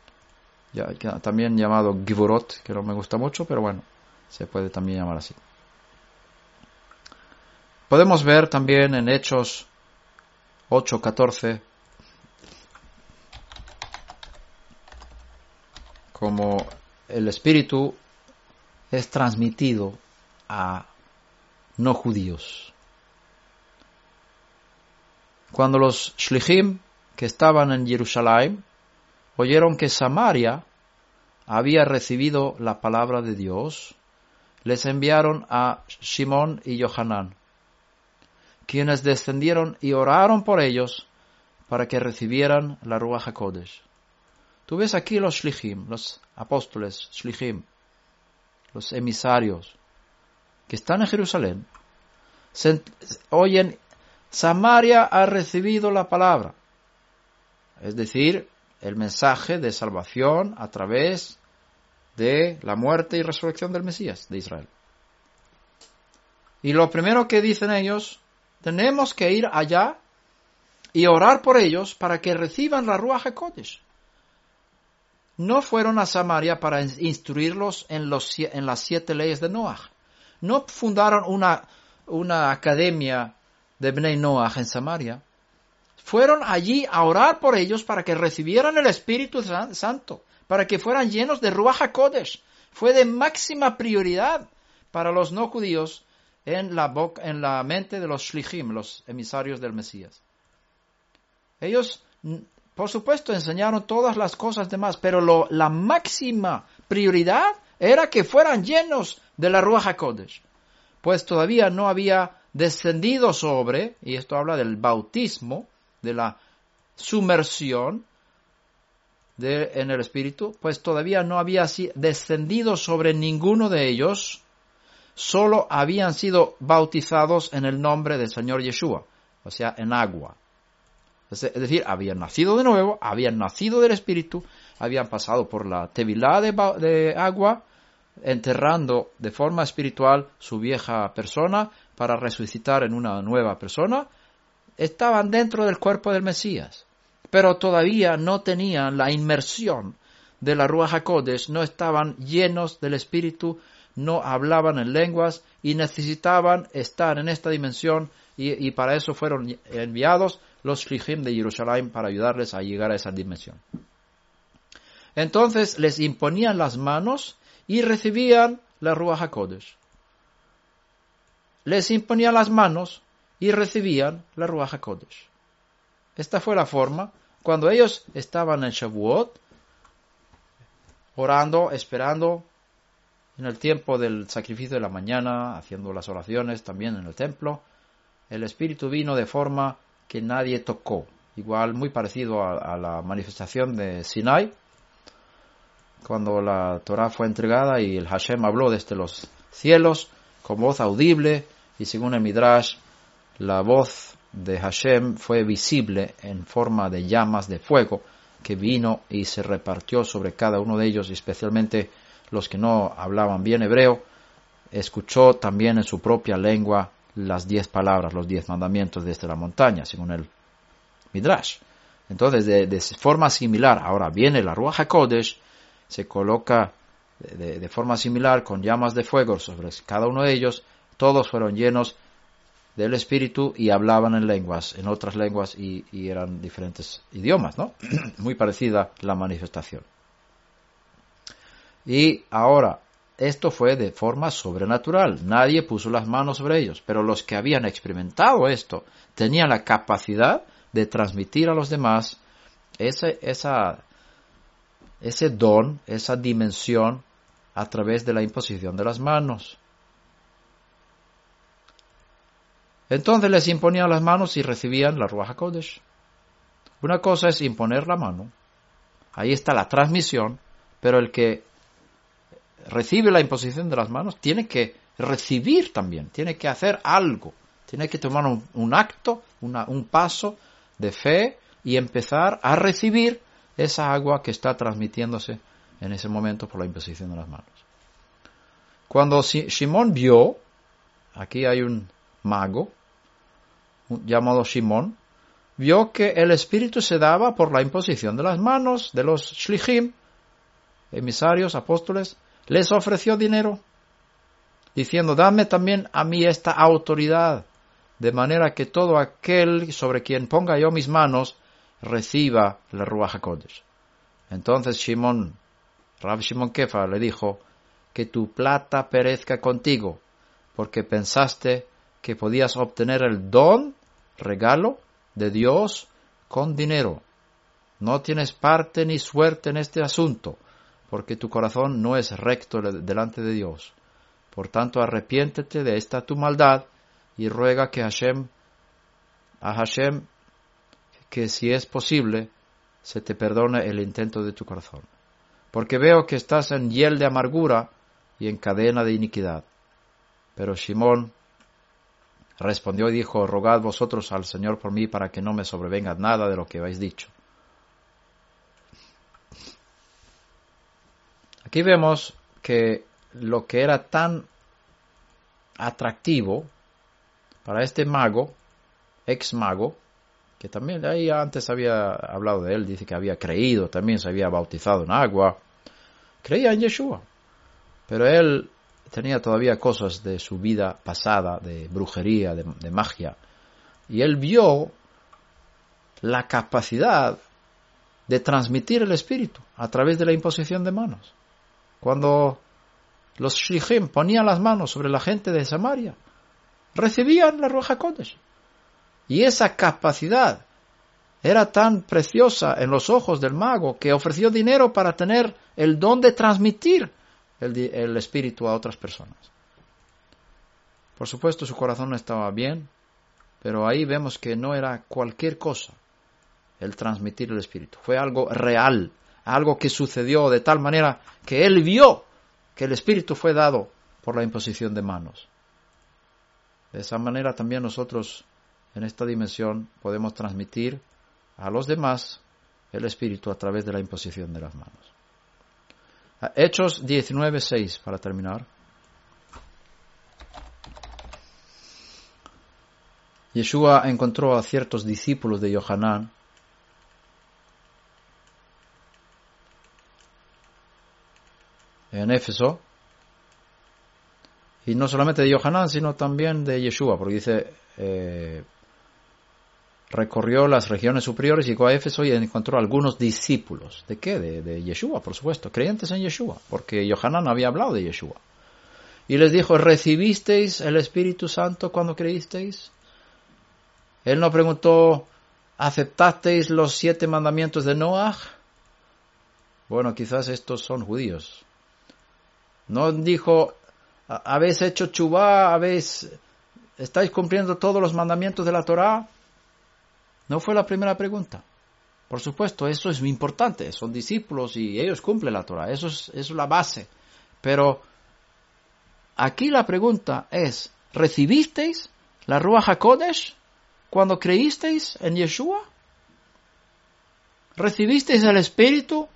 también llamado Givorot, que no me gusta mucho, pero bueno, se puede también llamar así. Podemos ver también en Hechos 8:14 como el Espíritu es transmitido a no judíos. Cuando los Shlichim que estaban en Jerusalén oyeron que Samaria había recibido la palabra de Dios, les enviaron a Shimón y Yohanan, quienes descendieron y oraron por ellos para que recibieran la Ruach HaKodesh. Tú ves aquí los Shlichim, los apóstoles Shlichim, los emisarios que están en Jerusalén, oyen, Samaria ha recibido la palabra, es decir, el mensaje de salvación a través de la muerte y resurrección del Mesías de Israel. Y lo primero que dicen ellos, tenemos que ir allá y orar por ellos para que reciban la Ruach HaKodesh. No fueron a Samaria para instruirlos en las 7 leyes de Noach. No fundaron una academia de Bnei Noach en Samaria. Fueron allí a orar por ellos para que recibieran el Espíritu Santo, para que fueran llenos de Ruach HaKodesh. Fue de máxima prioridad para los no judíos en la mente de los Shlichim, los emisarios del Mesías. Ellos, por supuesto, enseñaron todas las cosas demás, pero la máxima prioridad era que fueran llenos de la Ruach HaKodesh, pues todavía no había descendido sobre, y esto habla del bautismo, de la sumersión en el Espíritu, pues todavía no había descendido sobre ninguno de ellos, solo habían sido bautizados en el nombre del Señor Yeshua, o sea, en agua. Es decir, habían nacido de nuevo, habían nacido del Espíritu, habían pasado por la tevilá de agua, enterrando de forma espiritual su vieja persona para resucitar en una nueva persona. Estaban dentro del cuerpo del Mesías, pero todavía no tenían la inmersión de la Ruach HaKodesh, no estaban llenos del Espíritu, no hablaban en lenguas y necesitaban estar en esta dimensión y para eso fueron enviados los Shlichim de Jerusalén para ayudarles a llegar a esa dimensión. Entonces les imponían las manos y recibían la Ruach HaKodesh. Les imponían las manos y recibían la Ruach HaKodesh. Esta fue la forma cuando ellos estaban en Shavuot, orando, esperando, en el tiempo del sacrificio de la mañana, haciendo las oraciones también en el templo. El Espíritu vino de forma que nadie tocó, igual muy parecido a la manifestación de Sinai, cuando la Torah fue entregada y el Hashem habló desde los cielos con voz audible, y según el Midrash, la voz de Hashem fue visible en forma de llamas de fuego que vino y se repartió sobre cada uno de ellos, especialmente los que no hablaban bien hebreo. Escuchó también en su propia lengua las 10 palabras, los 10 mandamientos desde la montaña, según el Midrash. Entonces, de forma similar, ahora viene la Ruach HaKodesh, se coloca de forma similar con llamas de fuego sobre cada uno de ellos. Todos fueron llenos del Espíritu y hablaban en otras lenguas y eran diferentes idiomas, ¿no? Muy parecida la manifestación. Y ahora, esto fue de forma sobrenatural. Nadie puso las manos sobre ellos, pero los que habían experimentado esto tenían la capacidad de transmitir a los demás ese don, esa dimensión a través de la imposición de las manos. Entonces les imponían las manos y recibían la Ruach HaKodesh. Una cosa es imponer la mano, ahí está la transmisión, pero el que recibe la imposición de las manos tiene que recibir también, tiene que hacer algo, tiene que tomar un acto, un paso de fe y empezar a recibir esa agua que está transmitiéndose en ese momento por la imposición de las manos. Cuando Shimón vio, aquí hay un mago llamado Shimón, vio que el Espíritu se daba por la imposición de las manos de los Shlichim, emisarios, apóstoles, les ofreció dinero, diciendo, dame también a mí esta autoridad, de manera que todo aquel sobre quien ponga yo mis manos reciba la Ruach HaKodesh. Entonces Rav Shimon Kefa le dijo, que tu plata perezca contigo, porque pensaste que podías obtener el don, regalo de Dios con dinero. No tienes parte ni suerte en este asunto, porque tu corazón no es recto delante de Dios. Por tanto, arrepiéntete de esta tu maldad y ruega a Hashem, que si es posible, se te perdone el intento de tu corazón. Porque veo que estás en hiel de amargura y en cadena de iniquidad. Pero Shimón respondió y dijo, rogad vosotros al Señor por mí para que no me sobrevenga nada de lo que habéis dicho. Aquí vemos que lo que era tan atractivo para este mago, ex mago, que también de ahí antes había hablado de él, dice que había creído, también se había bautizado en agua, creía en Yeshua, pero él tenía todavía cosas de su vida pasada, de brujería, de magia, y él vio la capacidad de transmitir el espíritu a través de la imposición de manos. Cuando los shlichim ponían las manos sobre la gente de Samaria, recibían la Ruach HaKodesh. Y esa capacidad era tan preciosa en los ojos del mago que ofreció dinero para tener el don de transmitir el espíritu a otras personas. Por supuesto, su corazón no estaba bien, pero ahí vemos que no era cualquier cosa el transmitir el espíritu. Fue algo real, algo que sucedió de tal manera que él vio que el espíritu fue dado por la imposición de manos. De esa manera también nosotros en esta dimensión podemos transmitir a los demás el espíritu a través de la imposición de las manos. Hechos 19:6 para terminar. Yeshua encontró a ciertos discípulos de Yohanan en Éfeso, y no solamente de Yohanan, sino también de Yeshua, porque dice, recorrió las regiones superiores, llegó a Éfeso y encontró algunos discípulos. ¿De qué? De Yeshua, por supuesto, creyentes en Yeshua, porque Yohanan había hablado de Yeshua. Y les dijo, ¿recibisteis el Espíritu Santo cuando creísteis? Él no preguntó, ¿aceptasteis los 7 mandamientos de Noaj? Bueno, quizás estos son judíos. No dijo, ¿habéis hecho tshuvá? ¿Estáis cumpliendo todos los mandamientos de la Torá? No fue la primera pregunta. Por supuesto, eso es muy importante. Son discípulos y ellos cumplen la Torá. Eso es la base. Pero aquí la pregunta es, ¿recibisteis la Ruach HaKodesh cuando creísteis en Yeshua? ¿Recibisteis el Espíritu?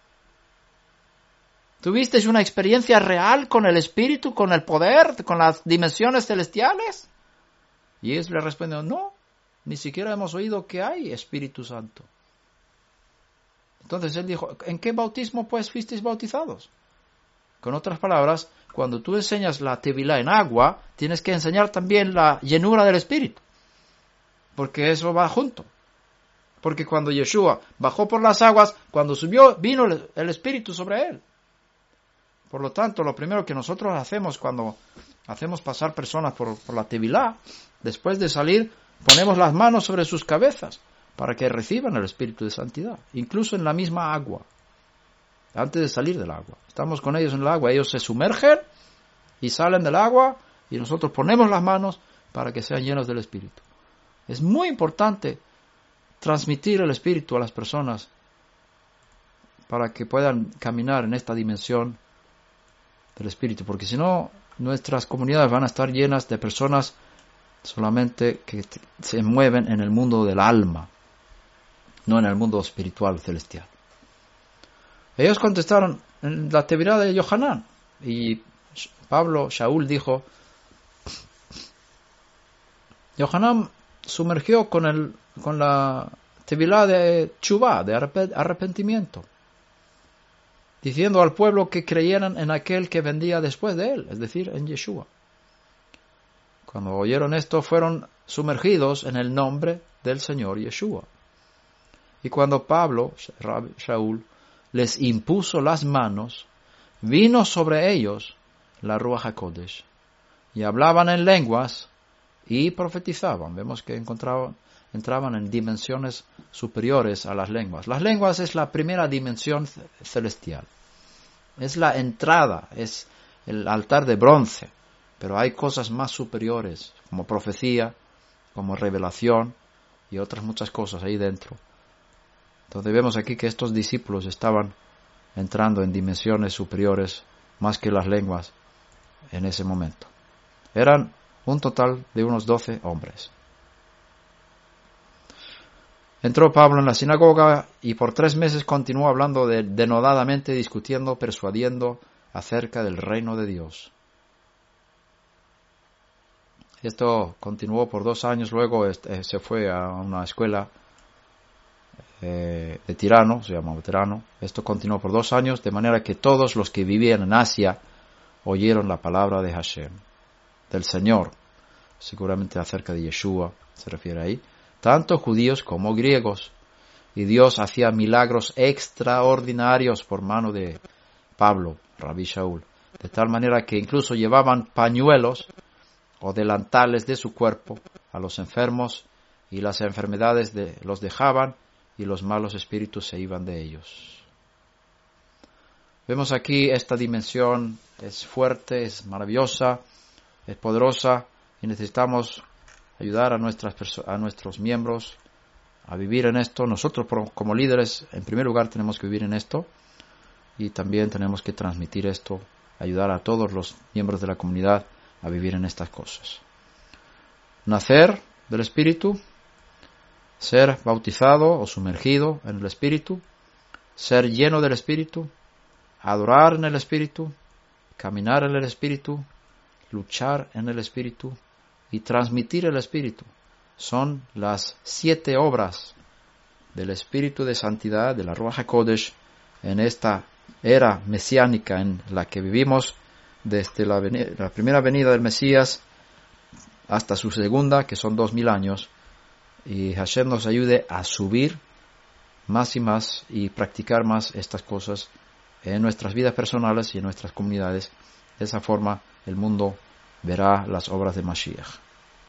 ¿Tuvisteis una experiencia real con el Espíritu, con el poder, con las dimensiones celestiales? Y ellos le respondieron, no, ni siquiera hemos oído que hay Espíritu Santo. Entonces él dijo, ¿en qué bautismo pues fuisteis bautizados? Con otras palabras, cuando tú enseñas la tevilá en agua, tienes que enseñar también la llenura del Espíritu, porque eso va junto. Porque cuando Yeshua bajó por las aguas, cuando subió, vino el Espíritu sobre él. Por lo tanto, lo primero que nosotros hacemos cuando hacemos pasar personas por la tevilá, después de salir, ponemos las manos sobre sus cabezas para que reciban el Espíritu de Santidad, incluso en la misma agua, antes de salir del agua. Estamos con ellos en el agua, ellos se sumergen y salen del agua y nosotros ponemos las manos para que sean llenos del Espíritu. Es muy importante transmitir el Espíritu a las personas para que puedan caminar en esta dimensión del Espíritu, porque si no, nuestras comunidades van a estar llenas de personas solamente que se mueven en el mundo del alma, no en el mundo espiritual celestial. Ellos contestaron en la tevilá de Yohanan, y Shaul dijo, Yohanan sumergió con la tevilá de tshuvá, de arrepentimiento. diciendo al pueblo que creyeran en aquel que vendría después de él, es decir, en Yeshua. Cuando oyeron esto, fueron sumergidos en el nombre del Señor Yeshua. Y cuando Pablo, Shaul, les impuso las manos, vino sobre ellos la Ruach HaKodesh, y hablaban en lenguas y profetizaban. Vemos que entraban en dimensiones superiores a las lenguas. Las lenguas es la primera dimensión celestial. Es la entrada, es el altar de bronce. Pero hay cosas más superiores, como profecía, como revelación y otras muchas cosas ahí dentro. Entonces vemos aquí que estos discípulos estaban entrando en dimensiones superiores más que las lenguas en ese momento. Eran un total de unos 12 hombres. Entró Pablo en la sinagoga y por 3 meses continuó hablando denodadamente, discutiendo, persuadiendo acerca del reino de Dios. Esto continuó por 2 años, luego se fue a una escuela de Tirano, se llamaba Tirano. Esto continuó por 2 años, de manera que todos los que vivían en Asia oyeron la palabra de Hashem, del Señor, seguramente acerca de Yeshua, se refiere ahí, tanto judíos como griegos. Y Dios hacía milagros extraordinarios por mano de Pablo, Rabí Shaul, de tal manera que incluso llevaban pañuelos o delantales de su cuerpo a los enfermos, y las enfermedades los dejaban y los malos espíritus se iban de ellos. Vemos aquí esta dimensión, es fuerte, es maravillosa, es poderosa, y necesitamos ayudar a nuestros miembros a vivir en esto. Nosotros como líderes, en primer lugar, tenemos que vivir en esto, y también tenemos que transmitir esto, ayudar a todos los miembros de la comunidad a vivir en estas cosas. Nacer del Espíritu, ser bautizado o sumergido en el Espíritu, ser lleno del Espíritu, adorar en el Espíritu, caminar en el Espíritu, luchar en el Espíritu y transmitir el Espíritu. Son las 7 obras del Espíritu de Santidad, de la Ruach HaKodesh, en esta era mesiánica en la que vivimos desde la primera venida del Mesías hasta su segunda, que son 2000 años, y Hashem nos ayude a subir más y más y practicar más estas cosas en nuestras vidas personales y en nuestras comunidades. De esa forma el mundo verá las obras de Mashiach.